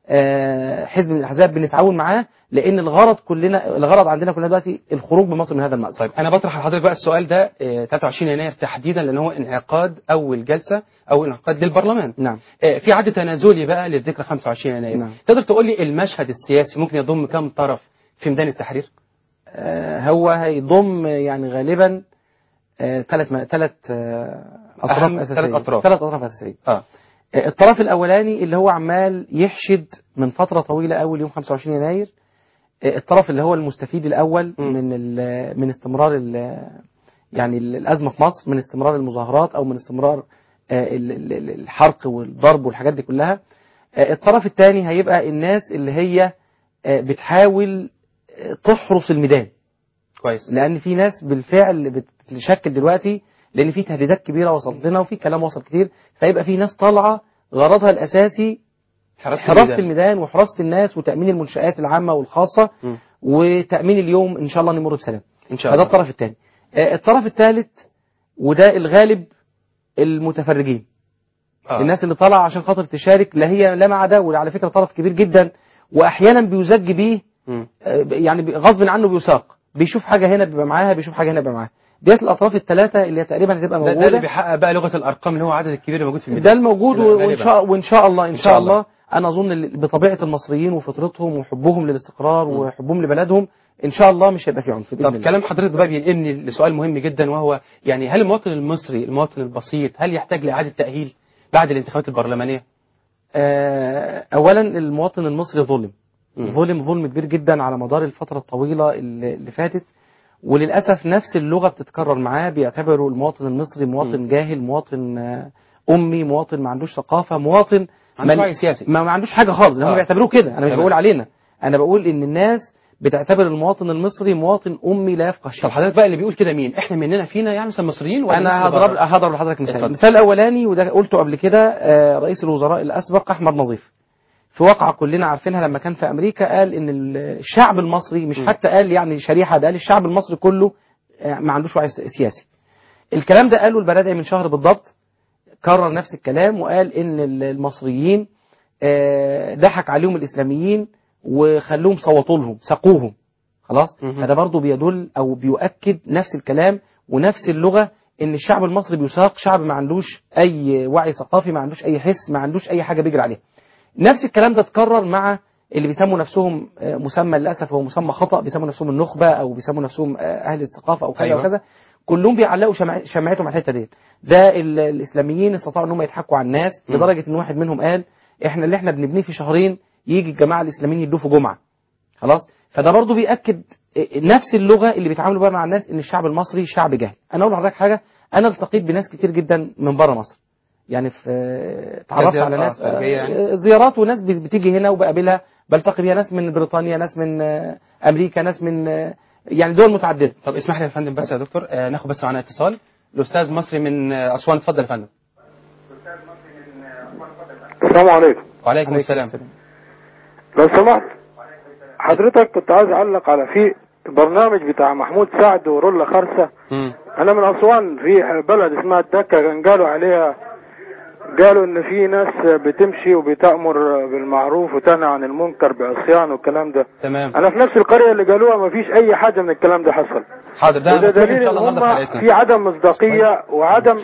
حزب من الاحزاب بنتعاون معاه، لان الغرض كلنا الغرض عندنا كلنا دلوقتي الخروج بمصر من هذا المأزق. طيب انا بطرح لحضرتك بقى السؤال ده ثلاثة وعشرين يناير تحديدا، لان هو انعقاد اول جلسه او انعقاد للبرلمان. نعم. في عد تنازلي بقى للذكرى خمسة وعشرين يناير. نعم. تقدر تقول لي المشهد السياسي ممكن يضم كم طرف في ميدان التحرير؟ آه هو هيضم يعني غالبا ثلاث آه ثلاث آه اطراف اساسيه. ثلاث اطراف ثلاث اطراف اساسيه. اه الطرف الاولاني اللي هو عمال يحشد من فتره طويله اول يوم خمسة وعشرين يناير، الطرف اللي هو المستفيد الاول م. من من استمرار يعني الازمه في مصر، من استمرار المظاهرات او من استمرار الحرق والضرب والحاجات دي كلها. الطرف الثاني هيبقى الناس اللي هي بتحاول تحرس الميدان كويس، لان في ناس بالفعل بتشكل دلوقتي، لان في تهديدات كبيره وصلت لنا وفي كلام وصل كتير، فيبقى في ناس طالعه غرضها الاساسي حراسة, حراسة الميدان. الميدان وحراسة الناس وتأمين المنشآت العامة والخاصة م. وتأمين اليوم إن شاء الله نمر بسلام. إن شاء الله. هذا الطرف الثاني. آه الطرف الثالث وده الغالب المتفرجين. آه. الناس اللي طالعة عشان خاطر تشارك، لا هي لا مع ده، ولا على فكرة طرف كبير جدا وأحيانا بيزج بيه آه يعني غصب عنه بيساق، بيشوف حاجة هنا بيبقى معاها، بيشوف حاجة هنا بيبقى معاها. ديت الأطراف الثلاثة اللي تقريبا هتبقى موجودة. ده اللي بيحقق بقى لغة الأرقام اللي هو عدد الكبير اللي موجود في الميدان. ده الموجود وإن شاء وإن شاء الله إن, إن شاء الله, الله أنا أظن بطبيعة المصريين وفطرتهم وحبهم للاستقرار م. وحبهم لبلدهم إن شاء الله مش هيبقى في عنف. طب كلام حضرتك بقى بينقلني لسؤال مهم جدا، وهو يعني هل المواطن المصري المواطن البسيط هل يحتاج لإعادة تأهيل بعد الانتخابات البرلمانية؟ آه أولا المواطن المصري ظلم م. ظلم ظلم كبير جدا على مدار الفترة الطويلة اللي فاتت، وللأسف نفس اللغة بتتكرر معاه، بيعتبروا المواطن المصري مواطن م. جاهل، مواطن أمي، مواطن ما عندوش ثقافة، مواطن ما, سياسي. ما, ما عندوش حاجة خالص. هم بيعتبروه كده. أنا مش بقول علينا، أنا بقول إن الناس بتعتبر المواطن المصري مواطن أمي لا يفقه شيء. طب حضرتك بقى اللي بيقول كده مين؟ إحنا مننا فينا يعني مثلا مصريين ولا؟ أنا هضرب هضرب لحضرتك مثال. المثال الأولاني وده قلته قبل كده، رئيس الوزراء الأسبق أحمد نظيف في واقعة كلنا عارفينها لما كان في أمريكا، قال إن الشعب المصري مش م. حتى قال يعني شريحة، ده قال الشعب المصري كله ما عندوش وعي سياسي. الكلام ده قاله البرادعي من شهر بالضبط، كرر نفس الكلام وقال إن المصريين ضحك عليهم الإسلاميين وخلوهم صوتوا لهم سقوهم خلاص. م. فده برضه بيدل أو بيؤكد نفس الكلام ونفس اللغة، إن الشعب المصري بيساق شعب ما عندوش أي وعي ثقافي، ما عندوش أي حس، ما عندوش أي حاجة بيجري عليها. نفس الكلام ده اتكرر مع اللي بيسموا نفسهم مسمى للأسف هو مسمى خطأ، بيسموا نفسهم النخبة أو بيسموا نفسهم أهل الثقافة أو كذا أيوة. وكذا، كلهم بيعلقوا شمع... شمعتهم على الحتة دي. ده الإسلاميين استطاعوا أنهم يضحكوا على الناس م. لدرجة أن واحد منهم قال إحنا اللي إحنا بنبنيه في شهرين يجي الجماعة الإسلاميين يدوه في جمعة خلاص. فده برضو بيأكد نفس اللغة اللي بيتعاملوا بها مع الناس، إن الشعب المصري شعب جاهل. أنا أقول لحضرتك حاجة، أنا التقيت بناس كتير جدا من بره مصر، يعني في تعرفت على ناس آه يعني. زيارات وناس بتيجي هنا وبقابلها، بلتقي بيها ناس من بريطانيا، ناس من آه امريكا، ناس من آه يعني دول متعدده. طب اسمح لي يا فندم بس يا دكتور آه ناخد بس معانا اتصال. الاستاذ مصري من آه اسوان، اتفضل يا فندم. السلام عليكم. وعليكم السلام. لو سمحت حضرتك كنت عايز اعلق على في برنامج بتاع محمود سعد ورولا خرسه. م. انا من اسوان، في بلد اسمها الدكه كان قالوا عليها قالوا ان في ناس بتمشي وبتأمر بالمعروف وتنهى عن المنكر بعصيان والكلام ده. تمام. انا في نفس القرية اللي قالوها ما فيش اي حاجة من الكلام ده حصل. حاضر، ده وده دليل ان شاء الله هم في عدم مصداقية وعدم.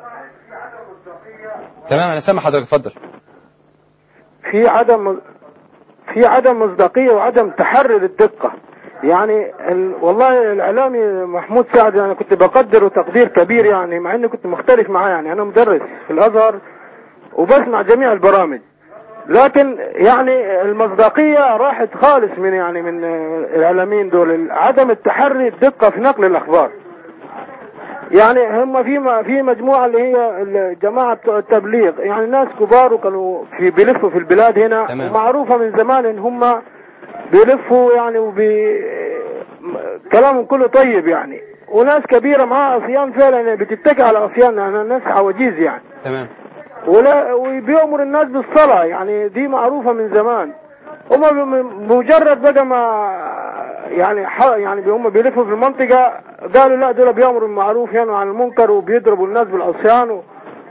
تمام انا سامع حضرتك، اتفضل. في عدم في عدم مصداقية وعدم تحري للدقة. يعني ال... والله الاعلامي محمود سعد يعني كنت بقدره تقدير كبير، يعني مع اني كنت مختلف معاه، يعني انا مدرس في الازهر وبسمع جميع البرامج، لكن يعني المصداقية راحت خالص من يعني من الاعلاميين دول، عدم التحري الدقة في نقل الاخبار. يعني هم في في مجموعة اللي هي جماعة التبليغ، يعني ناس كبار وكانوا في بيلفوا في البلاد هنا، تمام. ومعروفة من زمان ان هم بيلفوا يعني وبي كلامهم كله طيب يعني، وناس كبيرة معاها عصيان فعلا بتتكي على عصيان، يعني ناس عواجيز يعني. تمام. ولا وبيأمر الناس بالصلاة، يعني دي معروفة من زمان. هم مجرد بقى ما يعني يعني هم بيلفوا في المنطقة قالوا لا دول بيأمروا بالمعروف يعني عن المنكر وبيضربوا الناس بالعصيان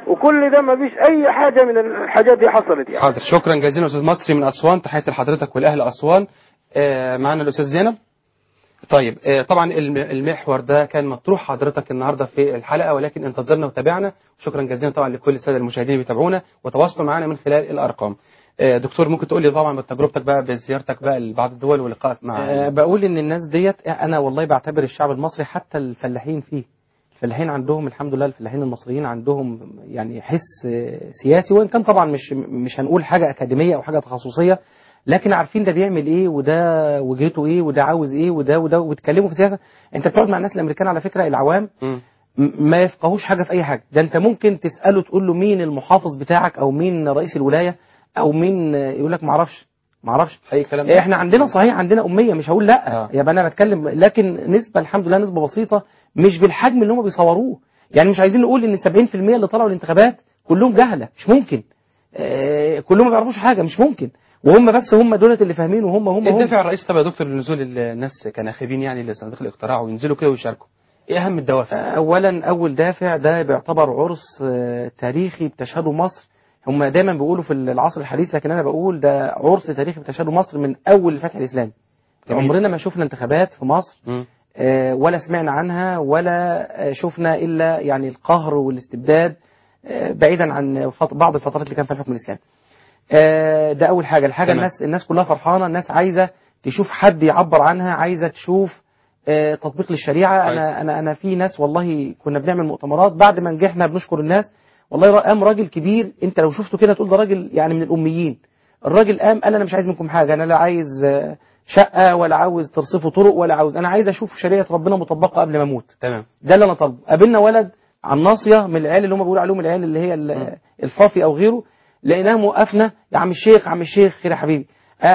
وكل ده ما فيش اي حاجه من الحاجات دي حصلت يعني. حاضر، شكرا جزيلا استاذ مصري من اسوان، تحياتي لحضرتك والاهل اسوان. آه معانا الاستاذ زينب. طيب آه طبعا المحور ده كان مطروح حضرتك النهارده في الحلقه، ولكن انتظرنا وتابعنا. شكرا جزيلا طبعا لكل الساده المشاهدين اللي بيتابعونا وتواصلوا معنا من خلال الارقام. آه دكتور ممكن تقول لي طبعا بتجربتك بقى بزيارتك بقى لبعض الدول ولقائك مع آه بقول ان الناس ديت، انا والله بعتبر الشعب المصري حتى الفلاحين فيه، الفلاحين عندهم الحمد لله، الفلاحين المصريين عندهم يعني حس سياسي، وان كان طبعا مش مش هنقول حاجه اكاديميه او حاجه تخصصيه، لكن عارفين ده بيعمل ايه وده وجهته ايه وده عاوز ايه وده وده، وبيتكلموا في سياسه. انت بتقعد مع الناس الامريكان على فكره العوام م. ما يفقهوش حاجه في اي حاجه، ده انت ممكن تساله تقول له مين المحافظ بتاعك او مين رئيس الولايه او مين، يقول لك ما اعرفش ما اعرفش. احنا عندنا صحيح عندنا اميه، مش هقول لا آه. يبقى انا بتكلم، لكن نسبه الحمد لله نسبه بسيطه، مش بالحجم اللي هم بيصوروه. يعني مش عايزين نقول ان سبعين في المية اللي طلعوا الانتخابات كلهم جهله، مش ممكن. آه كلهم ما بيعرفوش حاجه، مش ممكن. وهم بس هم دولت اللي فاهمين، وهم هم ايه الدافع الرئيسي طبعا يا دكتور لنزول الناس كناخبين يعني لصناديق الاقتراع وينزلوا كده ويشاركوا؟ ايه اهم الدوافع؟ اولا اول دافع ده بيعتبر عرس تاريخي بتشهده مصر. هم دايما بيقولوا في العصر الحديث، لكن انا بقول ده عرس تاريخي بتشهده مصر من اول الفتح الاسلامي. عمرنا ما شفنا انتخابات في مصر م. ولا سمعنا عنها ولا شفنا الا يعني القهر والاستبداد، بعيدا عن بعض الفترات اللي كان فيها الحكم الاسلامي. ده اول حاجه. الحاجه تمام. الناس الناس كلها فرحانه، الناس عايزه تشوف حد يعبر عنها، عايزه تشوف تطبيق للشريعه. عايز. انا انا انا في ناس والله كنا بنعمل مؤتمرات بعد ما نجحنا بنشكر الناس، والله قام راجل كبير انت لو شفته كده تقول ده راجل يعني من الاميين. الراجل قام قال انا مش عايز منكم حاجه، انا لا عايز شقه ولا عاوز ترصفوا طرق ولا عاوز، انا عايز اشوف شريعه ربنا مطبقه قبل ما اموت. تمام. ده اللي انا طالبه. قابلنا ولد عن ناصيه من العيال اللي هم بيقولوا عليهم العيال اللي هي الفافي او غيره، لقيناه موقفنا يا عم الشيخ عم الشيخ خير يا حبيبي،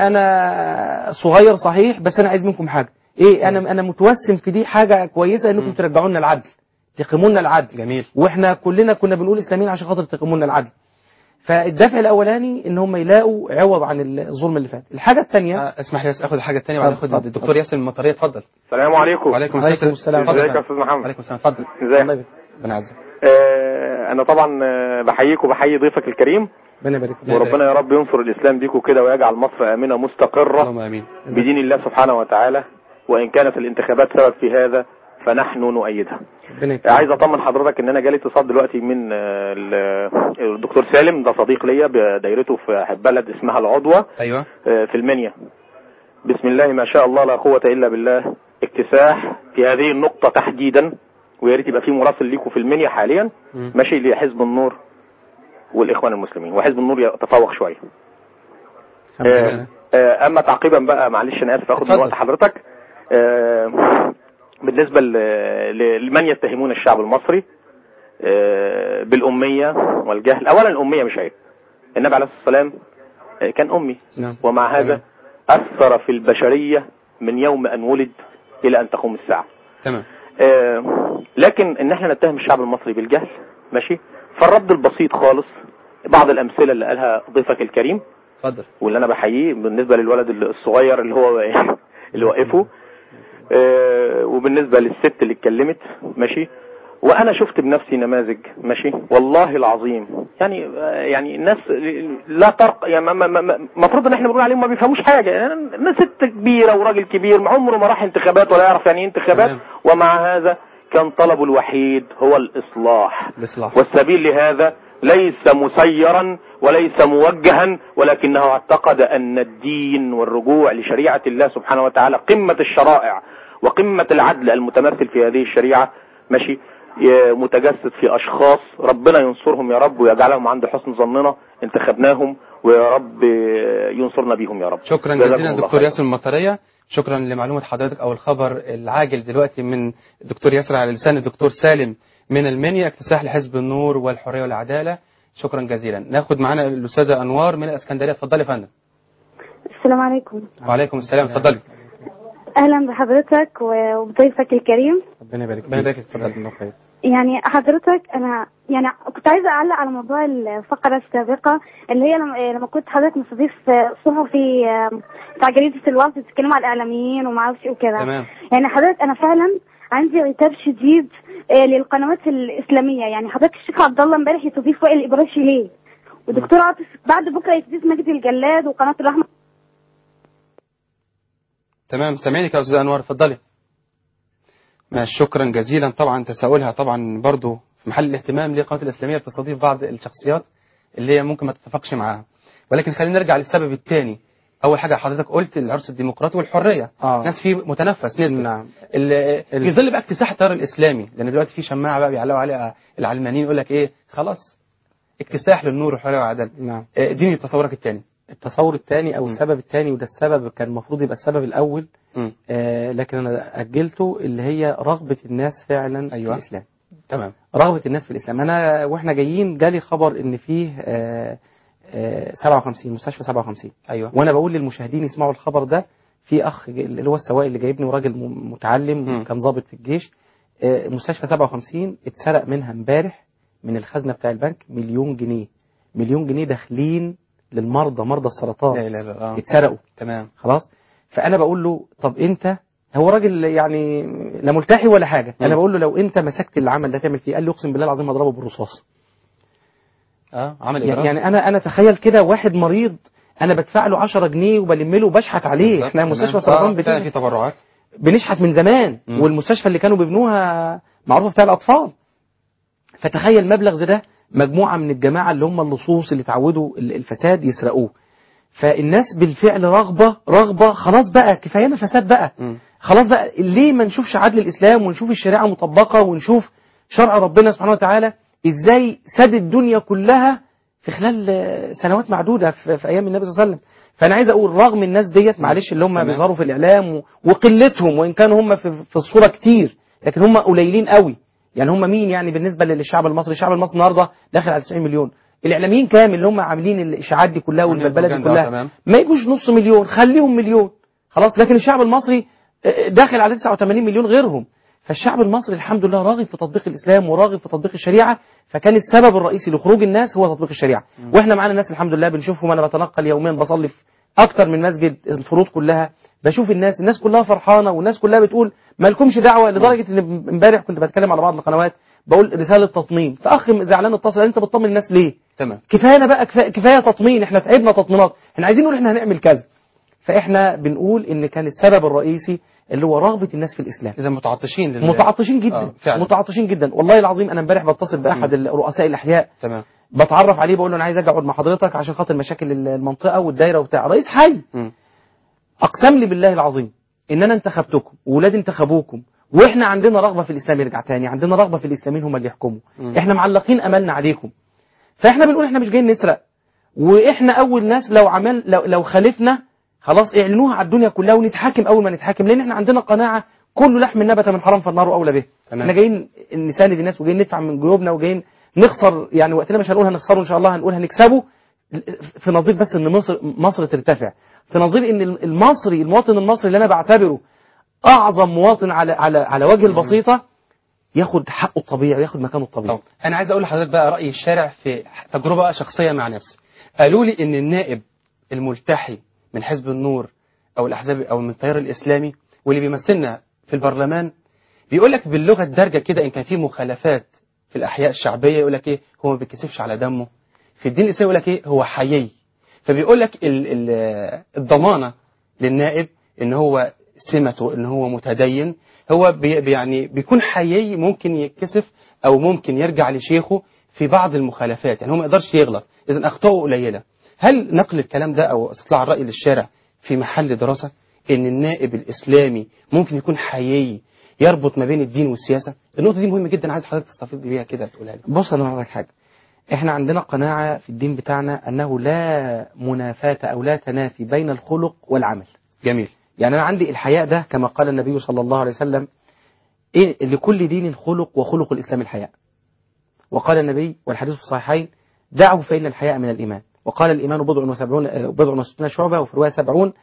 انا صغير صحيح بس انا عايز منكم حاجه. ايه انا انا متوسم في دي حاجه كويسه انكم ترجعوا لنا العدل، تقيموا لنا العدل. جميل. واحنا كلنا كنا بنقول اسلاميين عشان خاطر تقيموا لنا العدل. فالدافع الاولاني ان هم يلاقوا عوض عن الظلم اللي فات. الحاجه الثانيه آه اسمح لي اخد الحاجه الثانيه وبعد اخد الدكتور ياسر من المطريه. اتفضل. السلام عليكم. وعليكم السلام. السلام. ازيك يا استاذ محمد؟ وعليكم السلام. اتفضل. ازيك؟ ربنا يعزك. آه انا طبعا بحييك وبحيي ضيفك الكريم، ربنا يبارك فيك، وربنا يا رب ينصر الاسلام بيكم كده ويجعل مصر امنه مستقره اللهم امين بدين الله سبحانه وتعالى، وان كانت الانتخابات سبب في هذا فنحن نؤيدها. عايز اطمن حضرتك ان انا جالي اتصال دلوقتي من الدكتور سالم، ده صديق ليا بدايرته في بلد اسمها العضوه. ايوه. في المنيا. بسم الله ما شاء الله لا قوه الا بالله، اكتساح في هذه النقطه تحديدا، ويا ريت يبقى في مراسل ليكم في المنيا حاليا م. ماشي لحزب النور والاخوان المسلمين، وحزب النور يتفوق شويه. آه آه اما تعقيبا بقى، معلش انا اسف اخد من وقت حضرتك. آه بالنسبه لمن يتهمون الشعب المصري آه بالاميه والجهل، اولا الاميه مش عيب، النبي عليه الصلاه والسلام كان امي نعم. ومع هذا تمام. اثر في البشريه من يوم ان ولد الى ان تقوم الساعه. تمام. آه لكن ان احنا نتهم الشعب المصري بالجهل ماشي، فالرد البسيط خالص بعض الامثله اللي قالها ضيفك الكريم اتفضل، واللي انا بحييه بالنسبه للولد الصغير اللي هو اللي وقفه، آه وبالنسبه للست اللي اتكلمت ماشي، وانا شفت بنفسي نماذج ماشي والله العظيم، يعني يعني الناس لا ترق، يعني المفروض ان احنا بنقول عليهم ما بيفهموش حاجه، يعني ست كبيره وراجل كبير عمره ما راح انتخابات ولا يعرف يعني ايه انتخابات، ومع هذا كان طلبه الوحيد هو الاصلاح. الإصلاح. والسبيل لهذا ليس مسيرا وليس موجها، ولكنه اعتقد ان الدين والرجوع لشريعه الله سبحانه وتعالى قمه الشرائع وقمه العدل المتمثل في هذه الشريعه ماشي، متجسد في اشخاص ربنا ينصرهم يا رب ويجعلهم عند حسن ظننا، انتخبناهم ويا رب ينصرنا بيهم يا رب. شكرا جزيلا دكتور ياسر المطريه، شكرا لمعلومه حضرتك او الخبر العاجل دلوقتي من الدكتور ياسر على لسان الدكتور سالم من المنيا، اكتساح لحزب النور والحريه والعداله. شكرا جزيلا. ناخد معانا الاستاذه انوار من الاسكندريه. اتفضلي يا فندم. السلام عليكم. وعليكم السلام. اتفضلي. اهلا بحضرتك وبضيفك الكريم. ربنا يبارك فيك. ربنا يبارك فيك. اتفضل. يعني حضرتك انا يعني كنت عايزه اعلق على موضوع الفقره السابقه اللي هي لما كنت حضرتك مستضيف صحفي بتاع جريده الوقت بتتكلم على الاعلاميين وما اعرفش ايه وكده. تمام. يعني حضرتك انا فعلا عندي عتاب شديد آه، للقنوات الاسلاميه، يعني حضرتك الشيخ عبد الله امبارح يستضيف وائل الابراشي ليه؟ ودكتور عاطف بعد بكره يستضيف مجد الجلاد وقناه الرحمه. تمام، سامعينك يا استاذ انور، اتفضلي. ماشي، شكرا جزيلا. طبعا تساؤلها طبعا برضو في محل الاهتمام للقناه الاسلاميه تستضيف بعض الشخصيات اللي هي ممكن ما تتفقش معاها، ولكن خلينا نرجع للسبب الثاني. اول حاجه حضرتك قلت العرس الديمقراطي والحريه، آه. ناس فيه متنفس نسبه. نعم. ال- في ظل بقى اكتساح التيار الاسلامي، لان دلوقتي في شماعه بقى بيعلقوا عليها العلمانيين، يقول لك ايه، خلاص اكتساح للنور والحريه والعداله. نعم. آه، اديني تصورك الثاني. التصور الثاني او السبب الثاني، وده السبب كان المفروض يبقى السبب الاول، آه لكن انا اجلته، اللي هي رغبه الناس فعلا أيوة. في الاسلام. تمام. رغبه الناس في الاسلام. انا واحنا جايين جالي خبر ان فيه آه آه سبعة وخمسين مستشفى سبعة وخمسين. ايوه. وانا بقول للمشاهدين يسمعوا الخبر ده، في اخ اللي هو السواق اللي جايبني وراجل م- متعلم م. كان ضابط في الجيش. آه مستشفى سبعة وخمسين اتسرق منها امبارح من الخزنه بتاع البنك مليون جنيه. مليون جنيه داخلين للمرضى، مرضى السرطان. لا لا لا. اتسرقوا. تمام. خلاص. فانا بقول له طب انت، هو راجل يعني لا ملتحي ولا حاجه، م. انا بقول له لو انت مسكت العمل ده تعمل فيه؟ قال لي اقسم بالله العظيم هضربه بالرصاص. اه عمل يعني, إجراء. يعني انا انا تخيل كده واحد مريض انا بدفع له عشرة جنيه وبلم له وبشحت عليه. احنا مستشفى سرطان بتاع في تبرعات بنشحت من زمان. م. والمستشفى اللي كانوا بيبنوها معروفه بتاع الاطفال. فتخيل مبلغ زي ده مجموعه من الجماعه اللي هم اللصوص اللي اتعودوا الفساد يسرقوه. فالناس بالفعل رغبه رغبه خلاص بقى كفايانا فساد بقى. م. خلاص بقى ليه ما نشوفش عدل الاسلام ونشوف الشريعه مطبقه ونشوف شرع ربنا سبحانه وتعالى ازاي ساد الدنيا كلها في خلال سنوات معدوده في, في ايام النبي صلى الله عليه وسلم. فانا عايز اقول رغم الناس ديت معلش اللي هم بيظهروا في الاعلام وقلتهم، وان كانوا هم في, في الصوره كتير، لكن هم قليلين قوي. يعني هم مين يعني بالنسبه للشعب المصري؟ الشعب المصري النهارده داخل على تسعين مليون. الاعلاميين كام اللي هم عاملين الاشاعات دي كلها والبلبله دي كلها؟ ما يجوش نص مليون، خليهم مليون خلاص. لكن الشعب المصري داخل على تسعة وثمانين مليون غيرهم. فالشعب المصري الحمد لله راغب في تطبيق الاسلام وراغب في تطبيق الشريعه. فكان السبب الرئيسي لخروج الناس هو تطبيق الشريعه. م. واحنا معانا الناس الحمد لله بنشوفهم. انا بتنقل يوميا بصلي في اكتر من مسجد الفروض كلها، بشوف الناس الناس كلها فرحانه والناس كلها بتقول ما لكمش دعوه. لدرجه ان امبارح كنت بتكلم على بعض القنوات بقول رساله تطمين، فاخ زعلان اتصل انت بتطمن الناس ليه؟ تمام. كفايانا بقى، كفايه, كفاية تطمين، احنا تعبنا تطمينات، احنا عايزين نقول احنا هنعمل كذا. فاحنا بنقول ان كان السبب الرئيسي اللي هو رغبه الناس في الاسلام. اذا متعطشين لله. متعطشين جدا. آه متعطشين جدا والله العظيم. انا امبارح بتصل باحد رؤساء الاحياء. تمام. بتعرف عليه بقول له انا عايز اجي اقعد مع حضرتك عشان خاطر مشاكل المنطقه والدايره وبتاع. رئيس حي. م. اقسم لي بالله العظيم ان انا انتخبتكم واولاد انتخبوكم، واحنا عندنا رغبه في الاسلام. يرجع تاني عندنا رغبه في الاسلاميين هم اللي يحكموا. م. احنا معلقين املنا عليكم. فاحنا بنقول احنا مش جايين نسرق، واحنا اول ناس لو عمل لو, لو خالفنا خلاص اعلنوها على الدنيا كلها ونتحاكم اول ما نتحاكم، لان احنا عندنا قناعه كل لحم نبت من حرام فالنار اولى به. احنا جايين نساند الناس وجايين ندفع من جيوبنا وجايين نخسر. يعني وقتنا مش هنقول هنخسره ان شاء الله، هنقول هنكسبه في نظير بس ان مصر مصر ترتفع، في نظير ان المصري المواطن المصري اللي انا بعتبره اعظم مواطن على على على وجه البسيطه ياخد حقه الطبيعي وياخد مكانه الطبيعي. طب. انا عايز اقول لحضرتك بقى راي الشارع في تجربه شخصيه مع ناس قالوا لي ان النائب الملتحي من حزب النور او الاحزاب او من التيار الاسلامي واللي بيمثلنا في البرلمان بيقول لك باللغه الدارجه كده ان كان في مخالفات في الاحياء الشعبيه يقول لك ايه هو ما بيتكسفش على دمه. في الدين الاسلامي يقول لك ايه هو حيي. فبيقول لك الضمانه للنائب ان هو سمته ان هو متدين، هو بي يعني بيكون حيي ممكن يتكسف او ممكن يرجع لشيخه في بعض المخالفات، يعني هو ما يقدرش يغلط، اذا اخطائه قليله. هل نقل الكلام ده او استطلاع الراي للشارع في محل دراسه ان النائب الاسلامي ممكن يكون حيي يربط ما بين الدين والسياسه؟ النقطه دي مهمه جدا، عايز حضرتك تستفيد بيها كده تقولها لي. بص انا هقول لك حاجه. احنا عندنا قناعه في الدين بتاعنا انه لا منافاه او لا تنافي بين الخلق والعمل. جميل. يعني انا عندي الحياء ده كما قال النبي صلى الله عليه وسلم إيه لكل دين خلق وخلق الاسلام الحياء. وقال النبي والحديث في الصحيحين دعوا فإن الحياء من الإيمان. وقال الإيمان بضع وسبعون بضع وستون شعبة، وفي رواية سبعون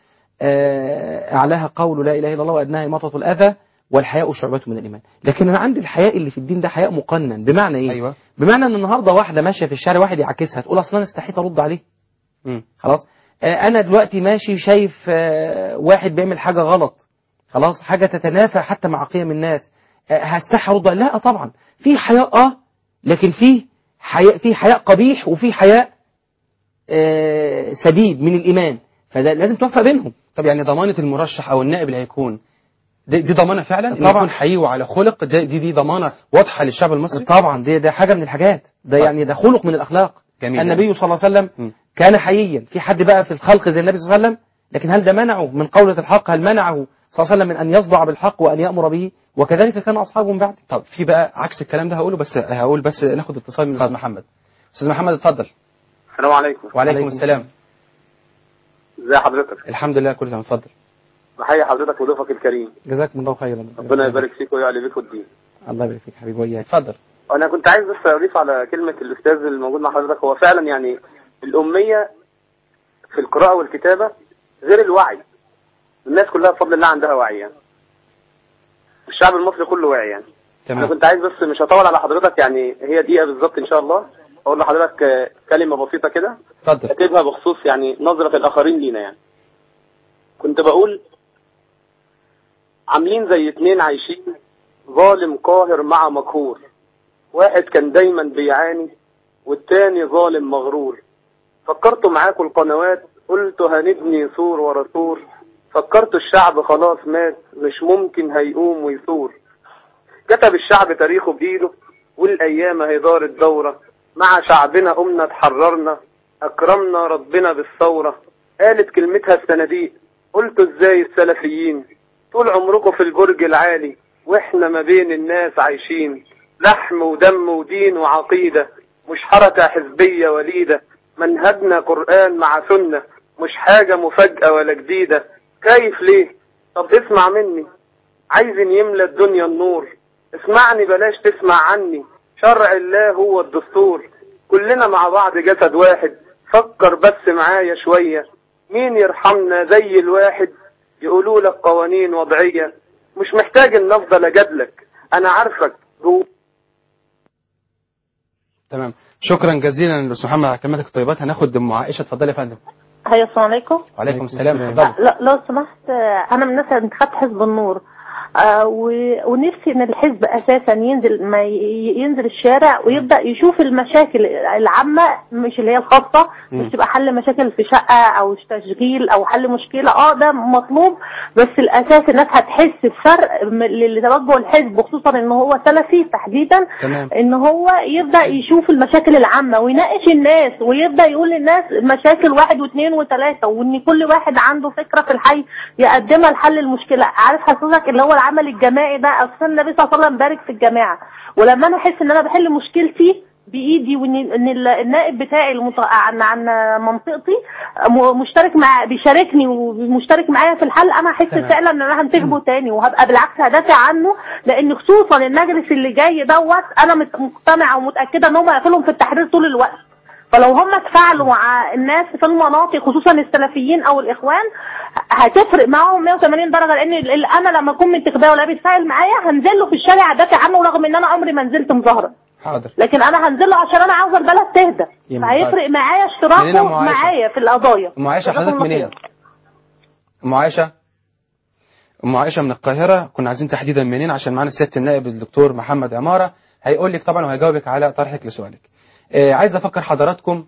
أعلاها قول لا إله إلا الله وأدناها إماطة الأذى والحياء شعبة من الإيمان. لكن أنا عندي الحياء اللي في الدين ده حياء مقنن. بمعنى إيه؟ أيوة. بمعنى أن النهاردة واحدة ماشية في الشارع واحد يعكسها تقول أصلا أنا استحيت أرد عليه. م. خلاص أنا دلوقتي ماشي شايف واحد بيعمل حاجة غلط، خلاص حاجة تتنافى حتى مع قيم الناس، هستحي ارد؟ لا طبعا، في حياء اه لكن في حياء، في حياء قبيح وفي حياء آه سديد من الايمان، فده لازم توفق بينهم. طب يعني ضمانه المرشح او النائب اللي هيكون دي, دي ضمانه فعلا طبعا، يكون حقيقي وعلى خلق، دي دي, دي ضمانه واضحه للشعب المصري؟ طبعا، دي ده حاجه من الحاجات، ده طيب. يعني ده خلق من الاخلاق. جميل. النبي صلى الله عليه وسلم م. كان حييا، في حد بقى في الخلق زي النبي صلى الله عليه وسلم؟ لكن هل ده منعه من قولة الحق؟ هل منعه صلى الله عليه وسلم من أن يصدع بالحق وأن يأمر به؟ وكذلك كان أصحابه من بعد. طب في بقى عكس الكلام ده هقوله، بس هقول بس ناخد اتصال من أستاذ محمد. أستاذ محمد اتفضل. السلام عليكم. وعليكم السلام. ازي حضرتك؟ الحمد لله كله تمام، اتفضل. بحيي حضرتك وضيفك الكريم. جزاكم الله خيرا. ربنا يبارك فيك ويعلي بك الدين. الله يبارك فيك حبيبي وياك. اتفضل. أنا كنت عايز بس أضيف على كلمة الأستاذ الموجود مع حضرتك، هو فعلا يعني الأمية في القراءة والكتابة غير الوعي. الناس كلها بفضل الله عندها وعي يعني. الشعب المصري كله واعي يعني. تمام. أنا كنت عايز بس مش هطول على حضرتك، يعني هي دقيقة بالظبط إن شاء الله، أقول لحضرتك كلمة بسيطة كده. اتفضل. أكتبها بخصوص يعني نظرة الآخرين لينا يعني. كنت بقول عاملين زي اتنين عايشين، ظالم قاهر مع مقهور، واحد كان دايما بيعاني والتاني ظالم مغرور. فكرت معاكم القنوات قلت هنبني سور ورا سور، فكرت الشعب خلاص مات مش ممكن هيقوم ويثور. كتب الشعب تاريخه بإيده والأيام هي دارت دورة، مع شعبنا قمنا اتحررنا أكرمنا ربنا بالثورة. قالت كلمتها الصناديق قلت ازاي السلفيين طول عمركم في البرج العالي واحنا ما بين الناس عايشين، لحم ودم ودين وعقيدة مش حركة حزبية وليدة، منهجنا قرآن مع سنة مش حاجة مفاجأة ولا جديدة. كيف ليه؟ طب اسمع مني، عايزين يملى الدنيا النور، اسمعني بلاش تسمع عني، شرع الله هو الدستور، كلنا مع بعض جسد واحد، فكر بس معايا شوية، مين يرحمنا زي الواحد؟ يقولوا لك قوانين وضعية، مش محتاج ان افضل اجادلك، انا عارفك جو. تمام، شكرا جزيلا للاستاذ محمد على كلماتك الطيبات. هناخد ام عائشه، اتفضلي يا فندم. هيا السلام عليكم. وعليكم السلام، اتفضلي. لا لو سمحت، انا من الناس اللي انتخبت حزب النور، آه ونفسي ان الحزب اساسا ينزل ما ينزل الشارع ويبدا يشوف المشاكل العامه مش اللي هي الخاصه، مش تبقى حل مشاكل في شقه او تشغيل او حل مشكله، اه ده مطلوب، بس الاساس الناس هتحس بفرق لتوجه الحزب، خصوصا ان هو سلفي تحديدا. تمام. ان هو يبدا يشوف المشاكل العامه ويناقش الناس ويبدا يقول للناس مشاكل واحد واثنين وثلاثه، وان كل واحد عنده فكره في الحي يقدمها لحل المشكله. عارف حضرتك اللي هو العمل الجماعي ده، اصلا النبي صلى الله عليه وسلم بارك في الجماعه، ولما انا احس ان انا بحل مشكلتي بايدي وان ان النائب بتاعي المت... عن عن منطقتي مشترك مع بيشاركني ومشترك معايا في الحل، انا احس فعلا ان انا هنتخبه تاني وهبقى بالعكس هدافع عنه، لان خصوصا المجلس اللي جاي دوت انا مقتنعه ومتاكده ان هم هيقفلهم في التحرير طول الوقت. فلو هم اتفاعلوا مع الناس في المناطق خصوصا السلفيين او الاخوان هتفرق معاهم مية وثمانين درجه، لان انا لما اكون منتخباه ولا بيتفاعل معايا هنزل له في الشارع ادافع عنه، رغم ان انا عمري ما نزلت مظاهره. حاضر. لكن انا هنزل له عشان انا عاوزه البلد تهدى، فهيفرق معايا اشتراكه معايا في القضايا. ام عائشه حضرتك منين؟ ام عائشه ام عائشه من القاهره، كنا عايزين تحديدا منين عشان معانا سياده النائب الدكتور محمد عماره هيقول لك طبعا وهيجاوبك على طرحك لسؤالك. آه عايز افكر حضراتكم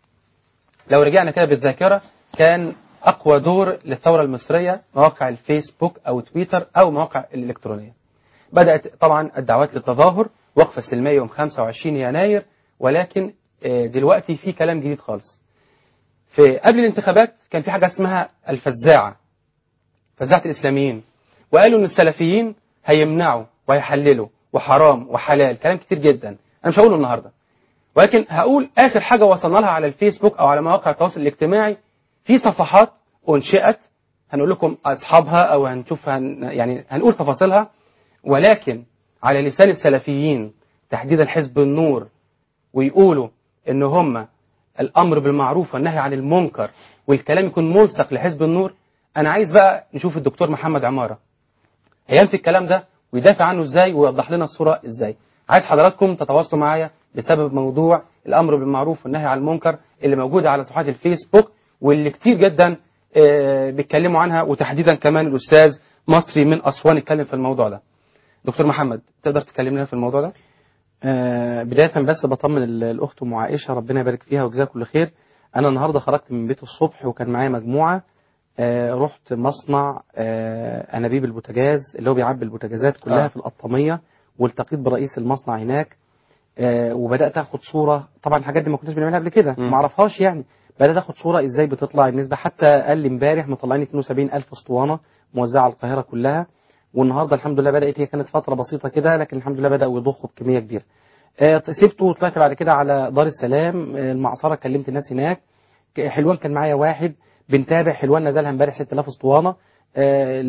لو رجعنا كده بالذاكره، كان اقوى دور للثوره المصريه مواقع الفيسبوك او تويتر او مواقع الالكترونيه. بدات طبعا الدعوات للتظاهر، وقفه السلميه يوم خمسة وعشرين يناير، ولكن آه دلوقتي في كلام جديد خالص. في قبل الانتخابات كان في حاجه اسمها الفزاعه، فزاعه الاسلاميين، وقالوا ان السلفيين هيمنعوا وهيحللوا وحرام وحلال، كلام كتير جدا انا مش هقوله النهارده، ولكن هقول آخر حاجة وصلنا لها على الفيسبوك أو على مواقع التواصل الاجتماعي، في صفحات أنشئت هنقول لكم أصحابها أو هنشوف هن يعني هنقول تفاصيلها، ولكن على لسان السلفيين تحديدا حزب النور، ويقولوا إن هم الأمر بالمعروف والنهي عن المنكر، والكلام يكون ملصق لحزب النور. أنا عايز بقى نشوف الدكتور محمد عمارة هينفي الكلام ده ويدافع عنه إزاي ويوضح لنا الصورة إزاي. عايز حضراتكم تتواصلوا معايا بسبب موضوع الأمر بالمعروف والنهي عن المنكر اللي موجودة على صفحات الفيسبوك، واللي كتير جدا بيتكلموا عنها، وتحديدا كمان الأستاذ مصري من أسوان اتكلم في الموضوع ده. دكتور محمد تقدر تكلمنا في الموضوع ده؟ آه بداية بس بطمن الأخت أم عائشة ربنا يبارك فيها وجزاها كل خير. أنا النهاردة خرجت من بيت الصبح وكان معايا مجموعة، آه رحت مصنع آه أنابيب البوتاجاز اللي هو بيعبي البوتاجازات كلها آه. في القطامية، والتقيت برئيس المصنع هناك، آه وبدأت أخد صورة. طبعا الحاجات دي ما كناش بنعملها قبل كده، ما أعرفهاش يعني. بدأت أخد صورة إزاي بتطلع النسبة، حتى قال لي امبارح مطلعين اثنين وسبعين ألف اسطوانة موزعة على القاهرة كلها، والنهارده الحمد لله بدأت، هي كانت فترة بسيطة كده لكن الحمد لله بدأوا يضخوا بكمية كبيرة. آه سبته وطلعت بعد كده على دار السلام، آه المعصرة، كلمت الناس هناك. حلوان كان معايا واحد بنتابع، حلوان نزلها امبارح ستة آلاف اسطوانة، آه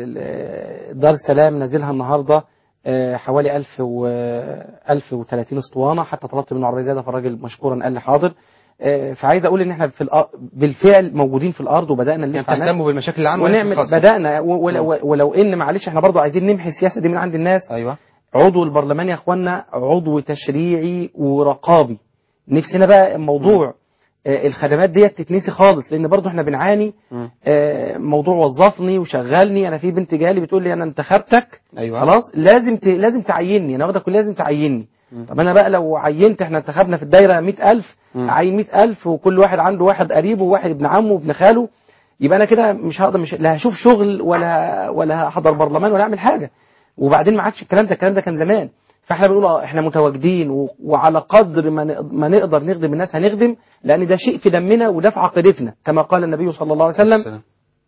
دار السلام نزلها النهارده آه حوالي ألف و ألف وثلاثين اسطوانة، حتى طلبت منه عربية زيادة فالراجل مشكورا قال لي حاضر. آه فعايز اقول ان احنا في الأ... بالفعل موجودين في الارض وبدانا نلف يعني تهتموا بالمشاكل العامة ونعمل بدانا و... ولو... ولو ان معلش احنا برضو عايزين نمحي السياسة دي من عند الناس. ايوه عضو البرلمان يا اخوانا عضو تشريعي ورقابي، نفسنا بقى موضوع آه الخدمات ديت تتنسي خالص، لان برضو احنا بنعاني آه موضوع وظفني وشغلني. انا في بنت جالي بتقول لي انا انتخبتك أيوة. خلاص لازم ت... لازم تعيني، انا واخدك لازم تعيني. طب انا بقى لو عينت، احنا انتخبنا في الدايره مئة ألف، عين مئة ألف وكل واحد عنده واحد قريبه وواحد ابن عمه وابن خاله، يبقى انا كده مش هقدر، مش لا هشوف شغل ولا ولا هحضر برلمان ولا اعمل حاجه. وبعدين ما عادش الكلام ده، الكلام ده كان زمان. فاحنا بنقول اه احنا متواجدين و... وعلى قدر ما, ن... ما نقدر نخدم الناس هنخدم، لان ده شيء في دمنا وده في عقيدتنا، كما قال النبي صلى الله عليه وسلم: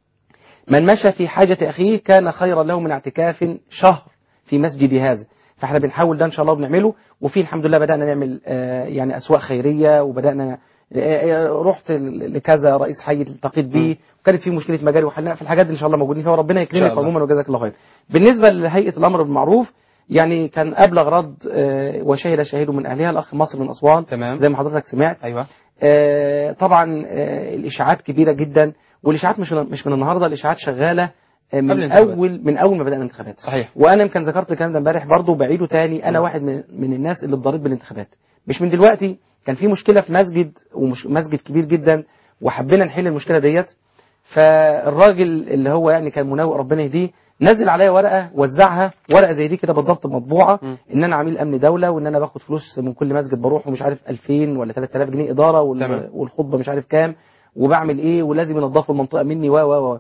من مشى في حاجة أخيه كان خيرا له من اعتكاف شهر في مسجد هذا. فاحنا بنحاول ده ان شاء الله بنعمله، وفي الحمد لله بدأنا نعمل آه يعني أسواق خيرية، وبدأنا آه رحت لكذا رئيس حي التقيت بيه، وكانت في مشكلة مجاري وحلنا في الحاجات دي ان شاء الله موجودين فيها، وربنا يكرمك عموما وجزاك الله خير. بالنسبة لهيئة الأمر بالمعروف، يعني كان أبلغ رد آه وشهد شاهد من أهلها الأخ مصر من أسوان، تمام. زي ما حضرتك سمعت. أيوة. آه طبعا آه الإشاعات كبيرة جدا، والإشاعات مش مش من النهارده، الإشاعات شغالة من اول من اول ما بدأنا الانتخابات. صحيح. وانا يمكن ذكرت الكلام ده امبارح برضه بعيده تاني، انا م. واحد من, من الناس اللي اتضررت بالانتخابات، مش من دلوقتي. كان في مشكله في مسجد، ومش مسجد كبير جدا، وحبينا نحل المشكله ديت. فالراجل اللي هو يعني كان مناوئ ربنا يهديه نزل عليا ورقه وزعها، ورقه زي دي كده بالضبط مطبوعه، م. ان انا عميل امن دوله، وان انا باخد فلوس من كل مسجد بروح ومش عارف ألفين ولا ثلاثة آلاف جنيه اداره، والخطبه مش عارف كام، وبعمل ايه، ولازم ينظفوا المنطقه مني و و و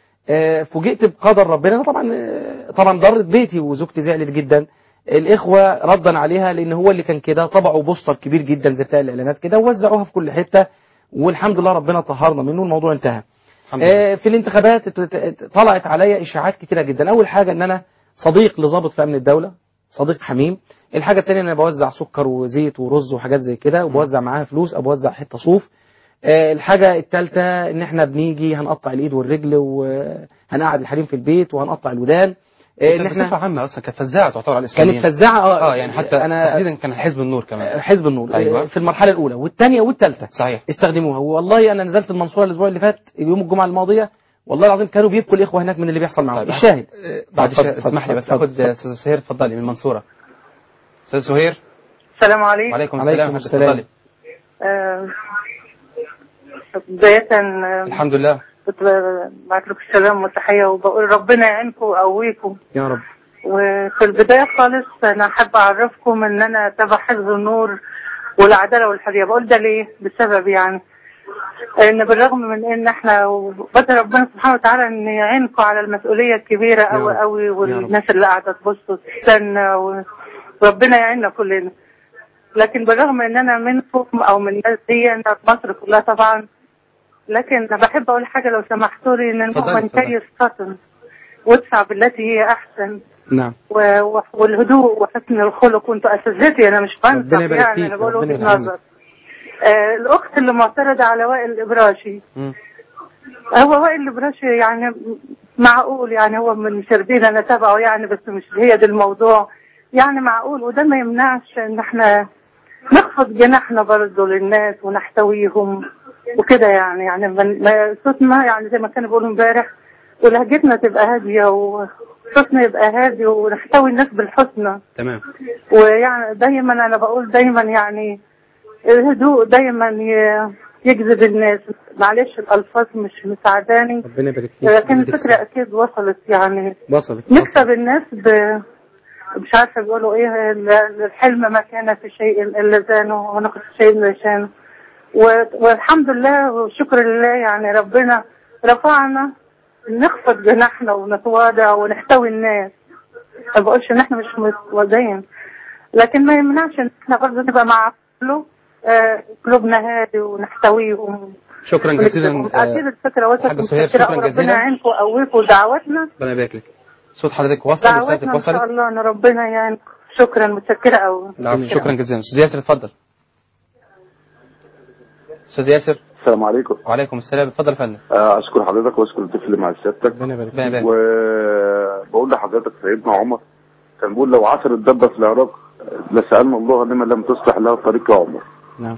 فوجئت بقدر ربنا. طبعا طبعا ضرت بيتي وزوجتي زعلت جدا. الاخوه ردا عليها، لان هو اللي كان كده، طبعوا بوستر كبير جدا زي بتاع الاعلانات كده ووزعوها في كل حته، والحمد لله ربنا طهرنا منه والموضوع انتهى. في الانتخابات طلعت عليا اشاعات كتيره جدا. اول حاجه ان انا صديق لضابط في امن الدوله، صديق حميم. الحاجه الثانيه ان انا بوزع سكر وزيت ورز وحاجات زي كده، وبوزع معاها فلوس، او بوزع حته صوف. الحاجة الثالثة ان احنا بنيجي هنقطع الايد والرجل، وهنقعد الحريم في البيت، وهنقطع الودان. ان احنا بصفة عامة اصلا كانت فزاعة تعتبر على الاسلاميين. كانت فزاعة اه, آه يعني حتى أنا تحديدا كان حزب النور كمان، حزب النور. أيوة. في المرحلة الأولى والثانية والثالثة صحيح استخدموها. والله أنا نزلت المنصورة الأسبوع اللي فات يوم الجمعة الماضية، والله العظيم كانوا بيبكوا الإخوة هناك من اللي بيحصل معاهم. طيب. الشاهد بعد اسمح لي بس اخد استاذ سهير، اتفضلي من المنصورة. استاذ سهير السلام عليكم. وعليكم السلام. السلام. بداية الحمد لله كنت بعت لكم السلام والتحية، وبقول ربنا يعينكم ويقويكم يا رب. وفي البداية خالص أنا أحب أعرفكم إن أنا تبع حزب النور والعدالة والحرية. بقول ده ليه؟ بسبب يعني إن بالرغم من إن إحنا بدأ ربنا سبحانه وتعالى إن يعينكم على المسؤولية الكبيرة أوي أوي، والناس اللي قاعدة تبص وتستنى، وربنا يعيننا كلنا. لكن بالرغم إن أنا منكم أو من الناس دي، أنا في مصر كلها طبعا، لكن بحب أقول حاجة لو سمحتوا لي، إن المؤمن كي يستطن وادفع بالتي هي أحسن. نعم. والهدوء وحسن الخلق، وانتوا أساتذتي، أنا مش بنصح يعني، أنا بقول وجهة نظر. آه الأخت اللي معترضة على وائل الإبراشي، م. هو وائل الإبراشي يعني معقول، يعني هو من شربين أنا تابعه يعني، بس مش هي ده الموضوع يعني، معقول. وده ما يمنعش إن احنا نخفض جناحنا برضه للناس ونحتويهم وكده يعني. يعني ما صوتنا يعني زي ما كانوا بيقولوا امبارح، ولهجتنا تبقى هادية، وصوتنا يبقى هادي، ونحتوي الناس بالحسنى. تمام. ويعني دايما انا بقول دايما يعني الهدوء دايما يجذب الناس. معلش الالفاظ مش مساعداني، ربنا يبارك فيك، لكن الفكرة اكيد وصلت يعني. وصلت نكسب الناس ب... مش عارفة بيقولوا ايه، الحلم ما كان في شيء الا زانه ونقص شيء الا شانه. والحمد لله والشكر لله، يعني ربنا رفعنا نخفض جناحنا ونتواضع ونحتوي الناس. ما بقولش ان احنا مش متواضعين، لكن ما يمنعش ان احنا برضه نبقى مع كله آه قلوبنا هادي ونحتويهم. شكرا جزيلا. اكيد الفكره وصلت. شكرا جزيلا. ربنا يعينكم ويقويكم دعواتنا. ربنا يبارك لك. صوت حضرتك وصل دعواتنا ان شاء الله ان ربنا يعني. شكرا متشكره قوي. نعم شكرا جزيلا. استاذ ياسر اتفضل. استاذ ياسر. السلام عليكم. وعليكم السلام. اتفضل يا فندم. اشكر حضرتك واشكر الضيف اللي مع سيادتك. ربنا يبارك فيك. وبقول لحضرتك سيدنا عمر كان بيقول لو عثر الدبه في العراق لسالنا الله لما لم تصلح لها طريق يا عمر. نعم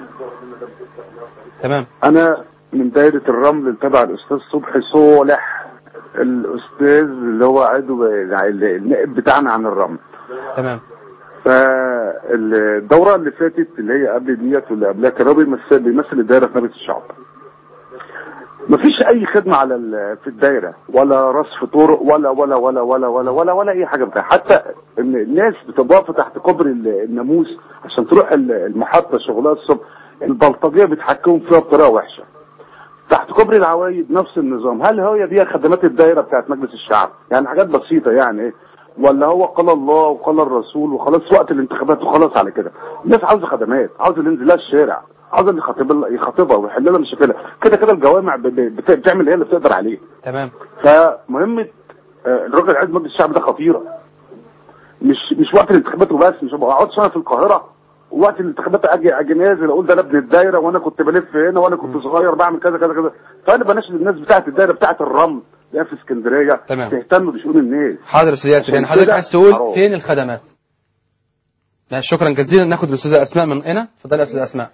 تمام. انا من دايره الرمل اللي تبع الاستاذ صبحي صالح، الاستاذ اللي هو عضو النائب بتاعنا عن الرمل. تمام. فالدوره اللي فاتت اللي هي قبل ديت واللي قبلها كان بيمثل بيمثل الدايره في مجلس الشعب. مفيش اي خدمه على في الدايره، ولا رصف طرق ولا ولا ولا ولا ولا ولا ولا اي حاجه بتاع. حتى ان الناس بتضاف تحت كوبري الناموس عشان تروح المحطه شغلها الصبح، البلطجيه بيتحكموا فيها بطريقه وحشه. تحت كوبري العوايد نفس النظام. هل هي دي خدمات الدايره بتاعت مجلس الشعب؟ يعني حاجات بسيطه يعني ايه، ولا هو قال الله وقال الرسول وخلاص وقت الانتخابات وخلاص على كده؟ الناس عاوزه خدمات، عاوزه اللي ينزل لها الشارع، عاوزه اللي يخاطبها يخاطبها ويحل لها مشاكلها. كده كده الجوامع بتعمل هي اللي بتقدر عليه. تمام. فمهمه الراجل عايز مجلس الشعب ده خطيره. مش مش وقت الانتخابات وبس. مش ما اقعدش انا في القاهره وقت الانتخابات اجي اجي نازل اقول ده انا ابن الدايره وانا كنت بلف هنا وانا كنت صغير بعمل كذا كذا كذا. فانا بناشد الناس بتاعه الدايره بتاعه الرمل اللي في اسكندريه تهتم بشؤون الناس. حاضر يا استاذ ياسر. يعني حضرتك عايز تقول حرام. فين الخدمات؟ ماشي شكرا جزيلا. ناخد الاستاذه اسماء من هنا. اتفضلي يا استاذه اسماء.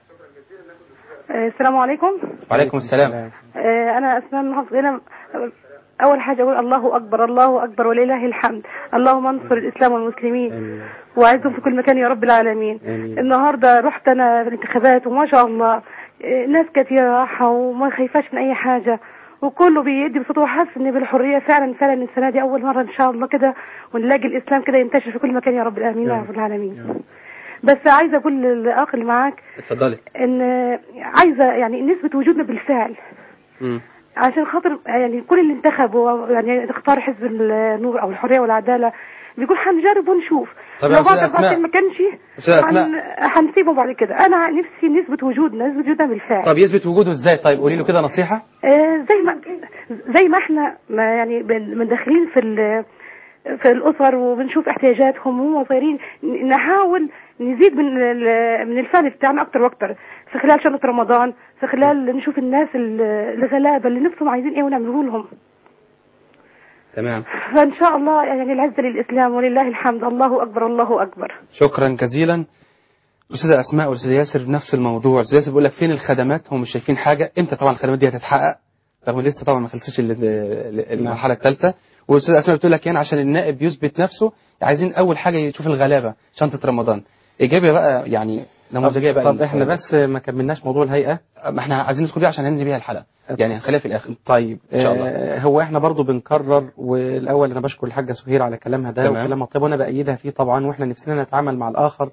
السلام عليكم. وعليكم السلام. انا اسماء من محافظه هنا. اول حاجه اقول الله اكبر الله اكبر ولله الحمد. اللهم انصر الاسلام والمسلمين واعزهم في كل مكان يا رب العالمين. أمين. النهارده رحت انا في الانتخابات وما شاء الله ناس كتير راحه وما خايفاش من اي حاجه وكله بيدي بصوته وحاسس ان بالحريه فعلا فعلا السنه دي اول مره ان شاء الله كده ونلاقي الاسلام كده ينتشر في كل مكان يا رب العالمين يا رب العالمين. بس عايزه اقول للاخ اللي معاك اتفضلي ان عايزه يعني نسبه وجودنا بالفعل. امم عشان خاطر يعني كل اللي انتخبوا يعني اختار حزب النور او الحريه والعداله بيقول هنجرب ونشوف. طب لو بعد أربع ما كانش هنسيبه بعد كده. انا نفسي نسبه وجودنا نسبه وجودنا بالفعل. طب يثبت وجوده ازاي؟ طيب قولي له كده نصيحه. آه زي ما زي ما احنا ما يعني مندخلين في في الاسر وبنشوف احتياجاتهم وهم صغيرين، نحاول نزيد من من الفن بتاعنا اكتر واكتر في خلال شهر رمضان، في خلال نشوف الناس الغلابه اللي نفسهم عايزين ايه ونعمله لهم. تمام. فان شاء الله يعني العزه للاسلام ولله الحمد. الله اكبر الله اكبر. شكرا جزيلا. استاذه اسماء والاستاذ ياسر نفس الموضوع. الاستاذ ياسر بيقول لك فين الخدمات؟ هم مش شايفين حاجه. امتى طبعا الخدمات دي هتتحقق؟ رغم لسه طبعا ما خلصتش المرحله الثالثه. والاستاذه اسماء بتقول لك يعني عشان النائب يثبت نفسه عايزين اول حاجه يشوف الغلابه شنطه رمضان. اجابه بقى يعني نموذجيه بقى. طب احنا بس ما كملناش موضوع الهيئه. ما احنا عايزين ندخل بيها عشان ننهي بيها الحلقه يعني هنخليها في الاخر. طيب ان شاء الله. آه هو احنا برضو بنكرر. والاول انا بشكر الحاجه سهير على كلامها ده وكلامها طيب وانا بايدها فيه طبعا. واحنا نفسنا نتعامل مع الاخر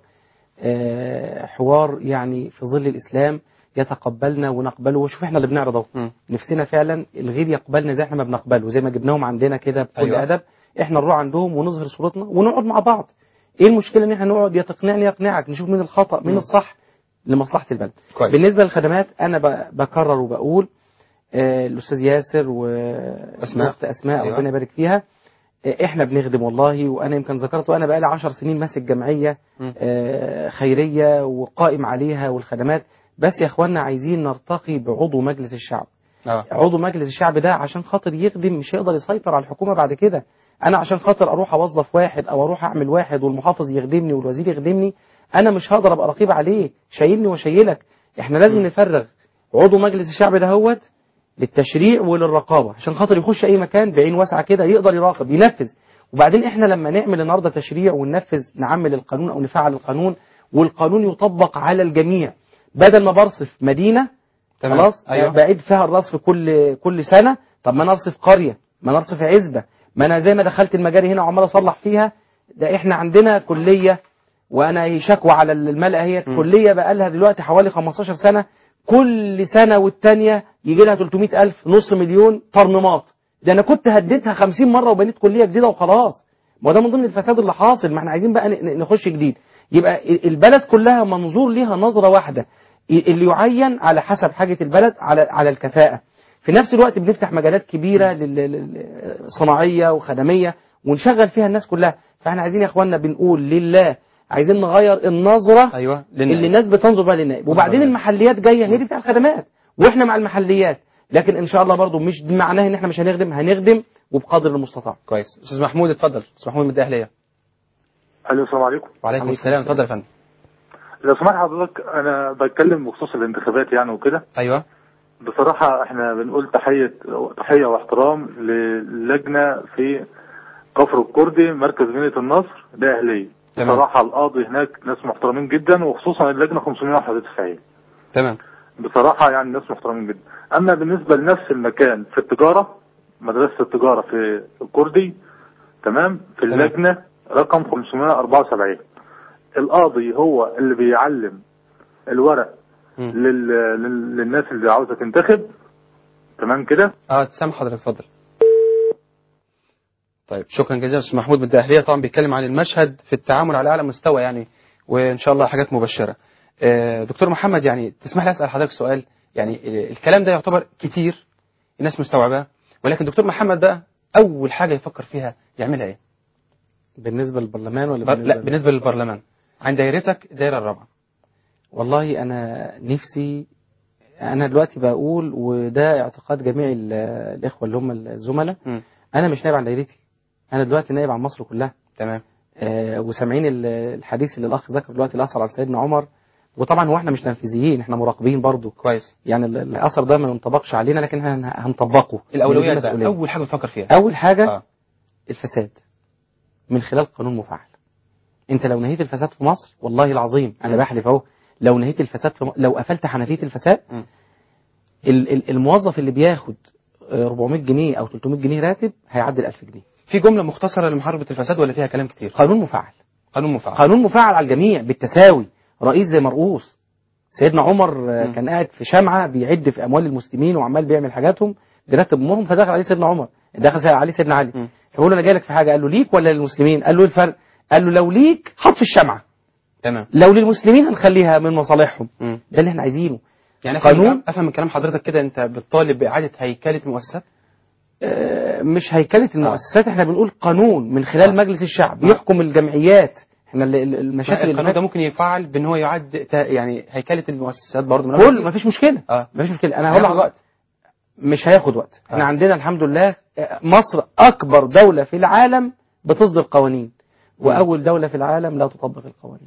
آه حوار يعني في ظل الاسلام يتقبلنا ونقبله. وشوف احنا اللي بنعرضه نفسنا فعلا الغير يقبلنا زي احنا ما بنقبله، زي ما جبناهم عندنا كده بكل أيوة. ادب. احنا نروح عندهم ونظهر صورتنا ونقعد مع بعض. ايه المشكله ان احنا نقعد يتقنعني يقنعك نشوف مين الخطا مين الصح لمصلحه البلد. كويس. بالنسبه للخدمات انا بكرر وبقول آه الاستاذ ياسر واخت اسماء أيوة. ربنا يبارك فيها. آه احنا بنخدم والله. وانا يمكن ذكرت وانا بقالي عشر سنين ماسك جمعيه آه خيريه وقائم عليها والخدمات. بس يا اخوانا عايزين نرتقي بعضو مجلس الشعب. أوه. عضو مجلس الشعب ده عشان خاطر يخدم مش هيقدر يسيطر على الحكومه بعد كده. انا عشان خاطر اروح اوظف واحد او اروح اعمل واحد والمحافظ يخدمني والوزير يخدمني انا مش هقدر ابقى رقيب عليه شايلني وشايلك. احنا لازم م. نفرغ عضو مجلس الشعب ده هوت للتشريع وللرقابه عشان خاطر يخش اي مكان بعين واسعه كده يقدر يراقب ينفذ. وبعدين احنا لما نعمل النهارده تشريع وننفذ نعمل القانون او نفعل القانون والقانون يطبق على الجميع بدل ما برصف مدينه خلاص أيوة. بعيد فيها الرصف كل كل سنه. طب ما نرصف قريه ما نرصف عزبه ما انا زي ما دخلت المجاري هنا وعمال اصلح فيها ده احنا عندنا كليه، وانا هي شكوى على الملأ، هي كليه بقى لها دلوقتي حوالي خمستاشر سنه، كل سنه والتانيه يجي لها تلتمية ألف نص مليون ترميمات. ده انا كنت هديتها خمسين مره وبنيت كليه جديده وخلاص. ما ده من ضمن الفساد اللي حاصل. ما احنا عايزين بقى نخش جديد، يبقى البلد كلها منظور ليها نظره واحده، اللي يعين على حسب حاجه البلد، على على الكفاءه. في نفس الوقت بنفتح مجالات كبيره صناعيه وخدميه ونشغل فيها الناس كلها. فاحنا عايزين يا اخواننا بنقول لله عايزين نغير النظره أيوة اللي الناس بتنظر بها للنائب. وبعدين المحليات جايه هي دي بتاع الخدمات، واحنا مع المحليات، لكن ان شاء الله برضو مش معناه ان احنا مش هنخدم، هنخدم وبقدر المستطاع. كويس. استاذ محمود اتفضل. استاذ محمود من الدقهليه. الو السلام عليكم. وعليكم السلام. اتفضل يا فندم. لو سمحت حضرتك انا بتكلم بخصوص الانتخابات يعني وكده. ايوه. بصراحه احنا بنقول تحيه تحيه واحترام للجنه في كفر الكردي مركز مدينه النصر دقهليه. بصراحه القاضي هناك ناس محترمين جدا، وخصوصا اللجنه خمسمية وواحد وتسعين. تمام. بصراحه يعني ناس محترمين جدا. اما بالنسبه لنفس المكان في التجاره، مدرسه التجاره في الكردي، تمام، في اللجنه رقم خمسمية وأربعة وسبعين، القاضي هو اللي بيعلم الورق لل... لل... للناس اللي عاوزه تنتخب. تمام كده؟ اه تسامح حضرتك. اتفضل. طيب شكرا جزيلا. استاذ محمود من الدقهليه طبعا بيتكلم عن المشهد في التعامل على اعلى مستوى يعني، وان شاء الله حاجات مبشره. آه دكتور محمد، يعني تسمح لي اسال حضرتك سؤال؟ يعني الكلام ده يعتبر كتير الناس مستوعباه، ولكن دكتور محمد بقى اول حاجه يفكر فيها يعملها ايه؟ بالنسبه للبرلمان ولا بالنسبة لا بالنسبه للبرلمان. عن دايرتك الدايره الرابعه. والله انا نفسي، انا دلوقتي بقول وده اعتقاد جميع الاخوه اللي هم الزملاء، انا مش نائب عن دايرتي، انا دلوقتي نائب عن مصر كلها. تمام. آه وسامعين الحديث اللي الاخ ذكر دلوقتي الاثر على سيدنا عمر، وطبعا هو احنا مش تنفيذيين، احنا مراقبين برضو. كويس. يعني الاثر ده ما ينطبقش علينا، لكن هنطبقه. الاولويات بقى اول حاجه بتفكر فيها. اول حاجه آه. الفساد من خلال قانون مفعل. انت لو نهيت الفساد في مصر والله العظيم انا بحلف اهو، لو نهيت الفساد في م... لو قفلت حنفيه الفساد، ال... ال... الموظف اللي بياخد أربعمية جنيه او تلتمية جنيه راتب هيعدي ال ألف جنيه. في جمله مختصره لمحاربه الفساد ولا فيها كلام كتير؟ قانون مفعل. قانون مفعل. قانون مفعل على الجميع بالتساوي، رئيس زي مرؤوس. سيدنا عمر م. كان قاعد في شمعه بيعد في اموال المسلمين وعمال بيعمل حاجاتهم بيرتب امورهم، فدخل عليه سيدنا عمر، دخل عليه سيدنا علي، فبيقول له انا جاي لك في حاجه، قال له ليك ولا للمسلمين؟ قال له ايه الفرق؟ قال له لو ليك حط في الشمعه، تمام، لو للمسلمين هنخليها من مصالحهم. م. ده اللي احنا عايزينه. يعني قانون. افهم من كلام حضرتك كده انت بتطالب باعاده هيكله المؤسسات؟ آه مش هيكله المؤسسات، آه. احنا بنقول قانون من خلال آه. مجلس الشعب آه. يحكم الجمعيات. احنا المشاكل القانون ده ممكن يفعل بان هو يعد يعني هيكله المؤسسات برضه. كل ما فيش مشكله. اه ما فيش مشكله. انا هقول لك وقت مش هياخد وقت. آه. احنا عندنا الحمد لله مصر اكبر دوله في العالم بتصدر قوانين، واول دوله في العالم لا تطبق القوانين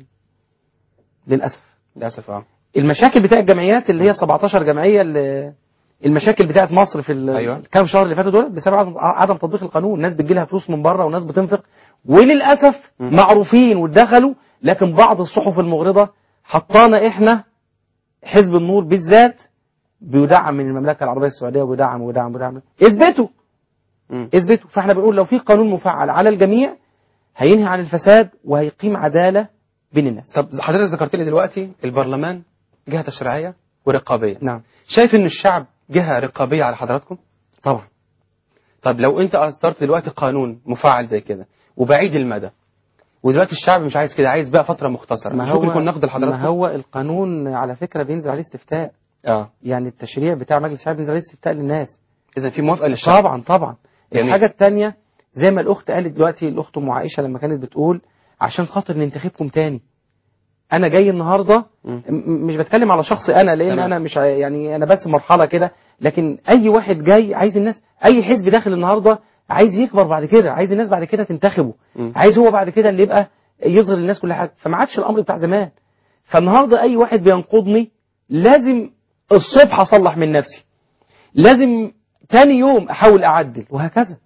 للاسف. للاسف اه. المشاكل بتاع الجمعيات اللي هي سبعتاشر جمعيه، اللي المشاكل بتاعت مصر في أيوة. الكام شهر اللي فاتوا دول بسبب عدم تطبيق القانون. ناس بتجي لها فلوس من بره وناس بتنفق، وللاسف م. معروفين واتدخلوا، لكن بعض الصحف المغرضه حطانا احنا حزب النور بالذات بيدعم من المملكه العربيه السعوديه وبيدعم وبيدعم وبيدعم. اثبتوا م. اثبتوا. فاحنا بنقول لو في قانون مفعل على الجميع هينهي عن الفساد وهيقيم عداله بين الناس. طب حضرتك ذكرت لي دلوقتي البرلمان جهه تشريعيه ورقابيه. نعم. شايف ان الشعب جهه رقابيه على حضراتكم؟ طبعا. طب لو انت اصدرت دلوقتي قانون مفعل زي كده وبعيد المدى، ودلوقتي الشعب مش عايز كده، عايز بقى فتره مختصره، ما مش هو ممكن يكون نقد لحضراتكم؟ ما هو القانون على فكره بينزل عليه استفتاء. اه يعني التشريع بتاع مجلس الشعب بينزل عليه استفتاء للناس. اذا في موافقه للشعب؟ طبعا طبعا. يعني الحاجه الثانيه زي ما الاخت قالت دلوقتي، الاخت ام عائشه لما كانت بتقول عشان خاطر ننتخبكم تاني. انا جاي النهارده مش بتكلم على شخص انا، لان تمام. انا مش يعني انا بس مرحله كده، لكن اي واحد جاي عايز الناس، اي حزب داخل النهارده عايز يكبر بعد كده، عايز الناس بعد كده تنتخبه، م. عايز هو بعد كده اللي يبقى يظهر للناس كل حاجه، فما عادش الامر بتاع زمان. فالنهارده اي واحد بينقضني لازم الصبح اصلح من نفسي، لازم تاني يوم احاول اعدل، وهكذا.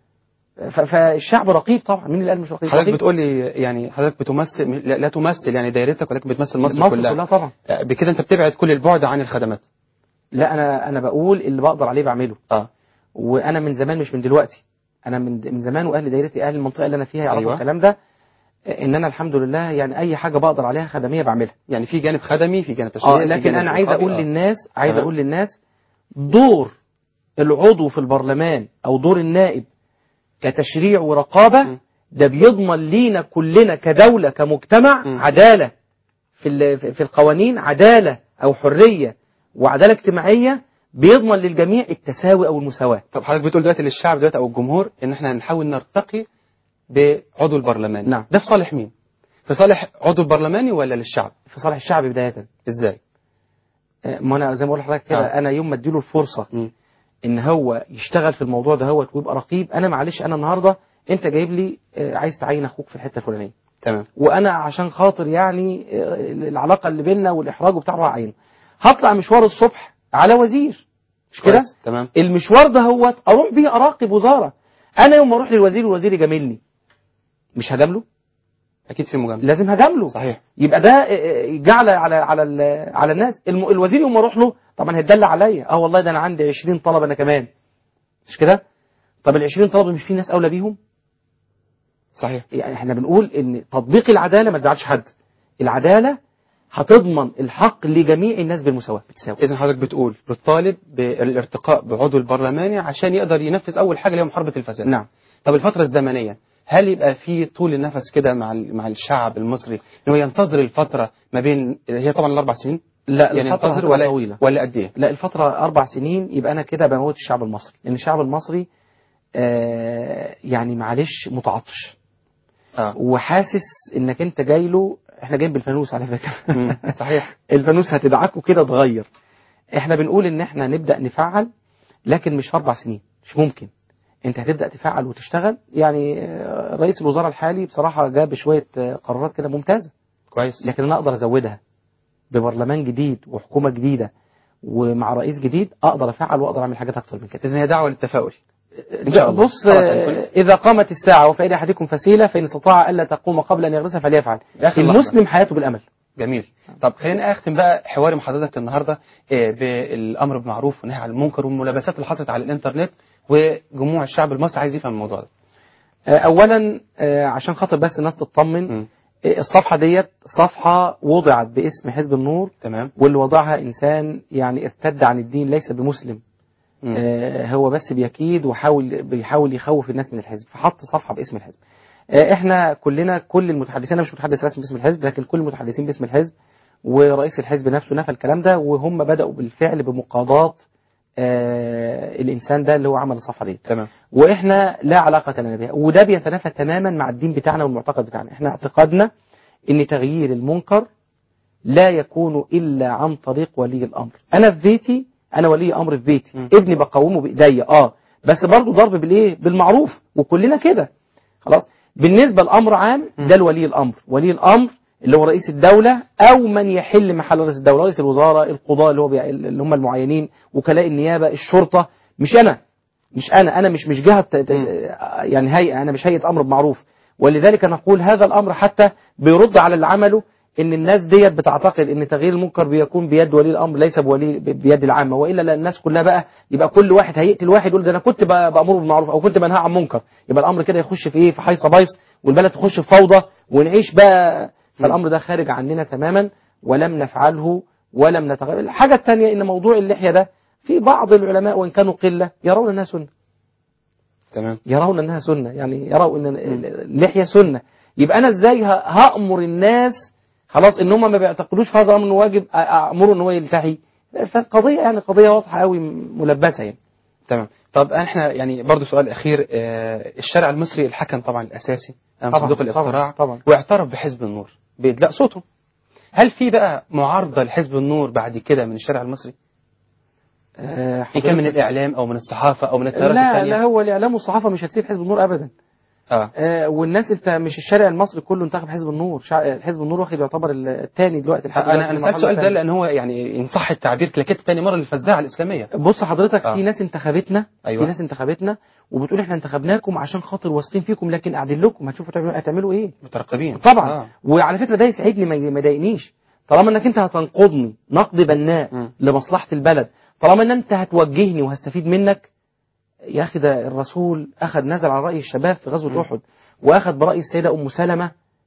فالشعب رقيب طبعا. مين اللي قال مش رقيب؟ حضرتك بتقول لي يعني حضرتك بتمثل، لا تمثل يعني دايرتك، ولكن بتمثل مصر, مصر كلها. كلها طبعا. بكده انت بتبعد كل البعد عن الخدمات. لا انا انا بقول اللي بقدر عليه بعمله. اه وانا من زمان مش من دلوقتي، انا من من زمان، واهل دايرتي اهل المنطقه اللي انا فيها يعرفوا أيوة. الكلام ده. ان انا الحمد لله يعني اي حاجه بقدر عليها خدميه بعملها. يعني في جانب خدمي، في جانب تشريعي، اه لكن انا عايز اقول آه. للناس عايز تمام. اقول للناس دور العضو في البرلمان او دور النائب كتشريع ورقابه م. ده بيضمن لينا كلنا كدوله كمجتمع م. عداله في في القوانين، عداله او حريه وعداله اجتماعيه، بيضمن للجميع التساوي او المساواه. طب حضرتك بتقول دلوقتي للشعب دلوقتي او الجمهور ان احنا هنحاول نرتقي بعضو البرلمان. نعم. ده في صالح مين؟ في صالح عضو البرلماني ولا للشعب؟ في صالح الشعب بدايه. ازاي؟ ما انا زي ما بقول لحضرتك كده آه. انا يوم ما اديله الفرصه م. ان هو يشتغل في الموضوع ده هو ويبقى رقيب. انا معلش انا النهارده انت جايب لي عايز تعين اخوك في الحته الفلانيه، تمام، وانا عشان خاطر يعني العلاقه اللي بيننا والاحراج وبتاع هعينه، هطلع مشوار الصبح على وزير، مش كده؟ تمام. المشوار ده هو اروح بيه اراقب وزاره. انا يوم ما اروح للوزير والوزير يجاملني مش هجامله؟ اكيد في مجامله، لازم هجامله. صحيح. يبقى ده جعل على على على الناس. الوزير يوم ما اروح له طبعا هيتدلع عليا، اه والله ده انا عندي عشرين طلبه انا كمان، مش كده؟ طب ال عشرين طلبه مش في ناس اولى بيهم؟ صحيح. يعني احنا بنقول ان تطبيق العداله ما تزعلش حد، العداله هتضمن الحق لجميع الناس بالمساواه بالتساوي. اذا حضرتك بتقول بتطالب بالارتقاء بعضو البرلماني عشان يقدر ينفذ اول حاجه اللي هي محاربه الفساد. نعم. طب الفتره الزمنيه هل يبقى في طول النفس كده مع مع الشعب المصري ان هو ينتظر الفتره ما بين هي طبعا الاربع سنين؟ لا يعني الفتره ينتظر ولا طويله ولا قد ايه؟ لا الفتره اربع سنين يبقى انا كده بموت الشعب المصري، لان الشعب المصري آه يعني معلش متعطش آه. وحاسس انك انت جاي له. احنا جايين بالفانوس على فكره. صحيح. الفانوس هتدعكه كده تغير. احنا بنقول ان احنا نبدا نفعل، لكن مش في اربع سنين، مش ممكن. انت هتبدا تفعل وتشتغل. يعني رئيس الوزراء الحالي بصراحه جاب شويه قرارات كده ممتازه كويس، لكن انا اقدر ازودها ببرلمان جديد وحكومه جديده ومع رئيس جديد، اقدر افعل واقدر اعمل حاجات اكتر من كده. اذا هي دعوه للتفاؤل ان شاء الله. بص اذا قامت الساعه وفي احدكم فسيله فان استطاع الا تقوم قبل ان يغرسها فليفعل. المسلم حياته بالامل. جميل. طب خلينا اختم بقى حواري مع حضرتك النهارده بالامر بالمعروف والنهي عن المنكر والملابسات اللي حصلت على الانترنت، وجموع الشعب المصري عايز يفهم الموضوع ده. اولا عشان خاطر بس الناس تطمن، م. الصفحه ديت صفحه وضعت باسم حزب النور، تمام، واللي وضعها انسان يعني ارتد عن الدين ليس بمسلم. آه هو بس بيكيد وحاول بيحاول يخوف الناس من الحزب، فحط صفحه باسم الحزب. آه احنا كلنا كل المتحدثين، انا مش متحدث رسمي باسم الحزب لكن كل المتحدثين باسم الحزب ورئيس الحزب نفسه نفى الكلام ده، وهم بداوا بالفعل بمقاضاه آه الانسان ده اللي هو عمل الصفحه دي. تمام. واحنا لا علاقه لنا بها، وده بيتنافى تماما مع الدين بتاعنا والمعتقد بتاعنا. احنا اعتقادنا ان تغيير المنكر لا يكون الا عن طريق ولي الامر. انا في بيتي انا ولي امر في بيتي، م. ابني بقومه بايديا اه بس برضه ضرب بالايه؟ بالمعروف، وكلنا كده خلاص. بالنسبه لامر عام ده الولي الامر، ولي الامر اللي هو رئيس الدوله او من يحل محل رئيس الدوله، رئيس الوزراء، القضاء اللي هو بي... اللي هم المعينين، وكلاء النيابه، الشرطه. مش انا مش انا انا مش مش جهه يعني هيئه، انا مش هيئه امر بمعروف. ولذلك نقول هذا الامر حتى بيرد على اللي عمله، ان الناس ديت بتعتقد ان تغيير المنكر بيكون بيد ولي الامر ليس بولي بيد العامه، والا لا الناس كلها بقى يبقى كل واحد هيقتل واحد يقول ده انا كنت بامر بالمعروف او كنت بنهى عن منكر، يبقى الامر كده يخش في ايه؟ في حيصه بايص، والبلد تخش في فوضى ونعيش بقى. فالامر ده خارج عننا تماما ولم نفعله ولم نتغير. الحاجه الثانيه ان موضوع اللحيه ده في بعض العلماء وان كانوا قله يرون انها سنه. تمام. يرون انها سنه، يعني يروا ان اللحيه سنه. يبقى انا ازاي هامر الناس خلاص ان هم ما بيعتقدوش في هذا الامر انه واجب امره ان هو يلتحي؟ فالقضيه يعني قضيه واضحه قوي ملبسه يعني. تمام. طب احنا يعني برضو سؤال اخير، اه الشارع المصري الحكم طبعا الاساسي امام صندوق الاقتراع، طبعا واعترف بحزب النور بادلاء صوته. هل في بقى معارضه لحزب النور بعد كده من الشارع المصري؟ اه في كان من الاعلام او من الصحافه او من التيارات لا الثانيه؟ لا هو الاعلام والصحافه مش هتسيب حزب النور ابدا. آه. آه والناس انت مش الشارع المصري كله انتخب حزب النور، شع... حزب النور واخد يعتبر الثاني دلوقتي. انا انا سالت السؤال ده لان هو يعني ان صح التعبير كلاكيت ثاني مره للفزاعه الاسلاميه. بص حضرتك آه. في ناس انتخبتنا، أيوة. في ناس انتخبتنا وبتقول احنا انتخبناكم عشان خاطر واثقين فيكم، لكن قاعدين لكم هتشوفوا هتعملوا ايه؟ مترقبين طبعا. آه. وعلى فكره ده يسعدني ما يضايقنيش، طالما انك انت هتنقضني نقد بناء م. لمصلحه البلد، طالما ان انت هتوجهني وهستفيد منك. يا اخي ده الرسول اخذ نزل على راي الشباب في غزوه احد، واخذ براي السيده ام سلمة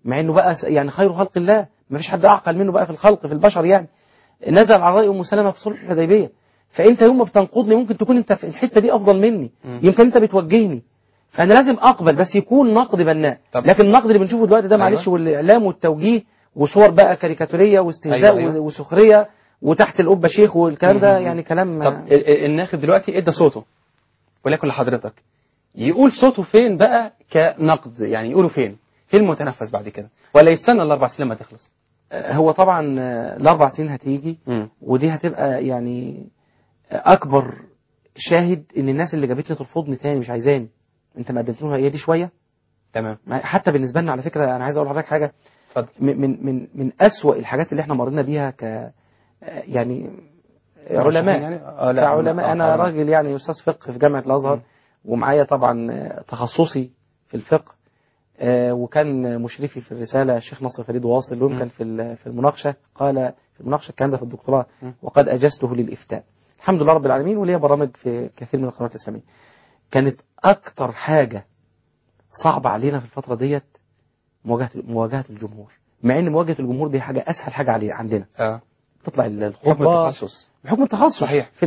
مع انه بقى يعني خير خلق الله، ما فيش حد اعقل منه بقى في الخلق في البشر يعني. نزل على رأي ام سلمة في صلح الحديبية. فانت يوم ما بتنقضني ممكن تكون انت في الحتة دي افضل مني، يمكن انت بتوجهني، فانا لازم اقبل، بس يكون نقد بناء. لكن النقد اللي بنشوفه دلوقتي ده معلش، والاعلام والتوجيه وصور بقى كاريكاتوريه واستهزاء أيوة أيوة. وسخريه وتحت القبه شيخ والكلام ده يعني كلام. طب الناخب دلوقتي ادى صوته ولكن لحضرتك يقول صوته فين بقى كنقد، يعني يقولوا فين فين المتنفس بعد كده، ولا يستنى الاربع سنين ما تخلص؟ هو طبعا الاربع سنين هتيجي م. ودي هتبقى يعني اكبر شاهد ان الناس اللي جابت لي ترفضني تاني مش عايزاني. انت ما قدمت لها هي دي شويه تمام. حتى بالنسبه لنا على فكره انا عايز اقول لحضرتك حاجه، من من من اسوأ الحاجات اللي احنا مرينا بيها ك يعني علماء يعني آه كعلماء. انا آه راجل يعني استاذ فقه في جامعه الازهر، ومعايا طبعا تخصصي في الفقه، آه وكان مشرفي في الرساله الشيخ نصر فريد واصل، ويمكن في في المناقشه قال في المناقشه الكلام ده في الدكتوراه، وقد اجزته للافتاء. الحمد لله رب العالمين، وليا برامج في كثير من القنوات الاسلاميه. كانت اكتر حاجه صعبه علينا في الفتره ديت مواجهه مواجهه الجمهور، مع ان مواجهه الجمهور دي حاجه اسهل حاجه عليه عندنا. اه تطلع الخطبه بحكم التخصص بحكم التخصص صحيح، في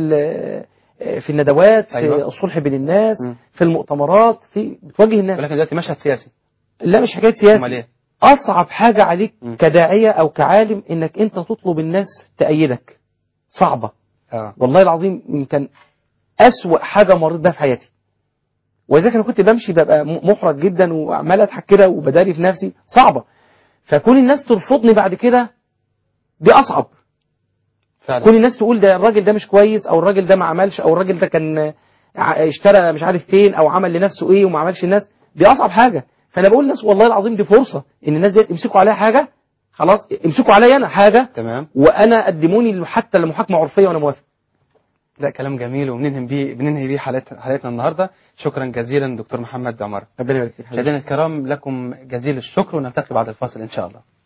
في الندوات، أيوة. في الصلح بين الناس، م. في المؤتمرات، في بتواجه الناس. ولكن دلوقتي مشهد سياسي. لا مش حكايه سياسي، اصعب حاجه عليك م. كداعيه او كعالم انك انت تطلب الناس تأيدك، صعبه. اه والله العظيم يمكن اسوأ حاجه مريت بها في حياتي. ولذلك انا كنت بمشي ببقى محرج جدا وعمال اضحك كده وبداري في نفسي، صعبه. فكون الناس ترفضني بعد كده دي اصعب فعلا. كون الناس تقول ده الراجل ده مش كويس، او الراجل ده ما عملش، او الراجل ده كان اشترى مش عارف فين، او عمل لنفسه ايه وما عملش الناس، دي اصعب حاجه. فانا بقول للناس والله العظيم دي فرصه ان الناس دي يمسكوا عليها حاجه، خلاص امسكوا عليا انا حاجه تمام، وانا قدموني حتى لمحاكمه عرفيه وانا موافق. ده كلام جميل، وبننهي بيه بننهي بيه حلقتنا حلقتنا النهارده. شكرا جزيلا دكتور محمد عمر. ربنا يبارك فيك. مشاهدينا الكرام لكم جزيل الشكر، ونلتقي بعد الفاصل ان شاء الله.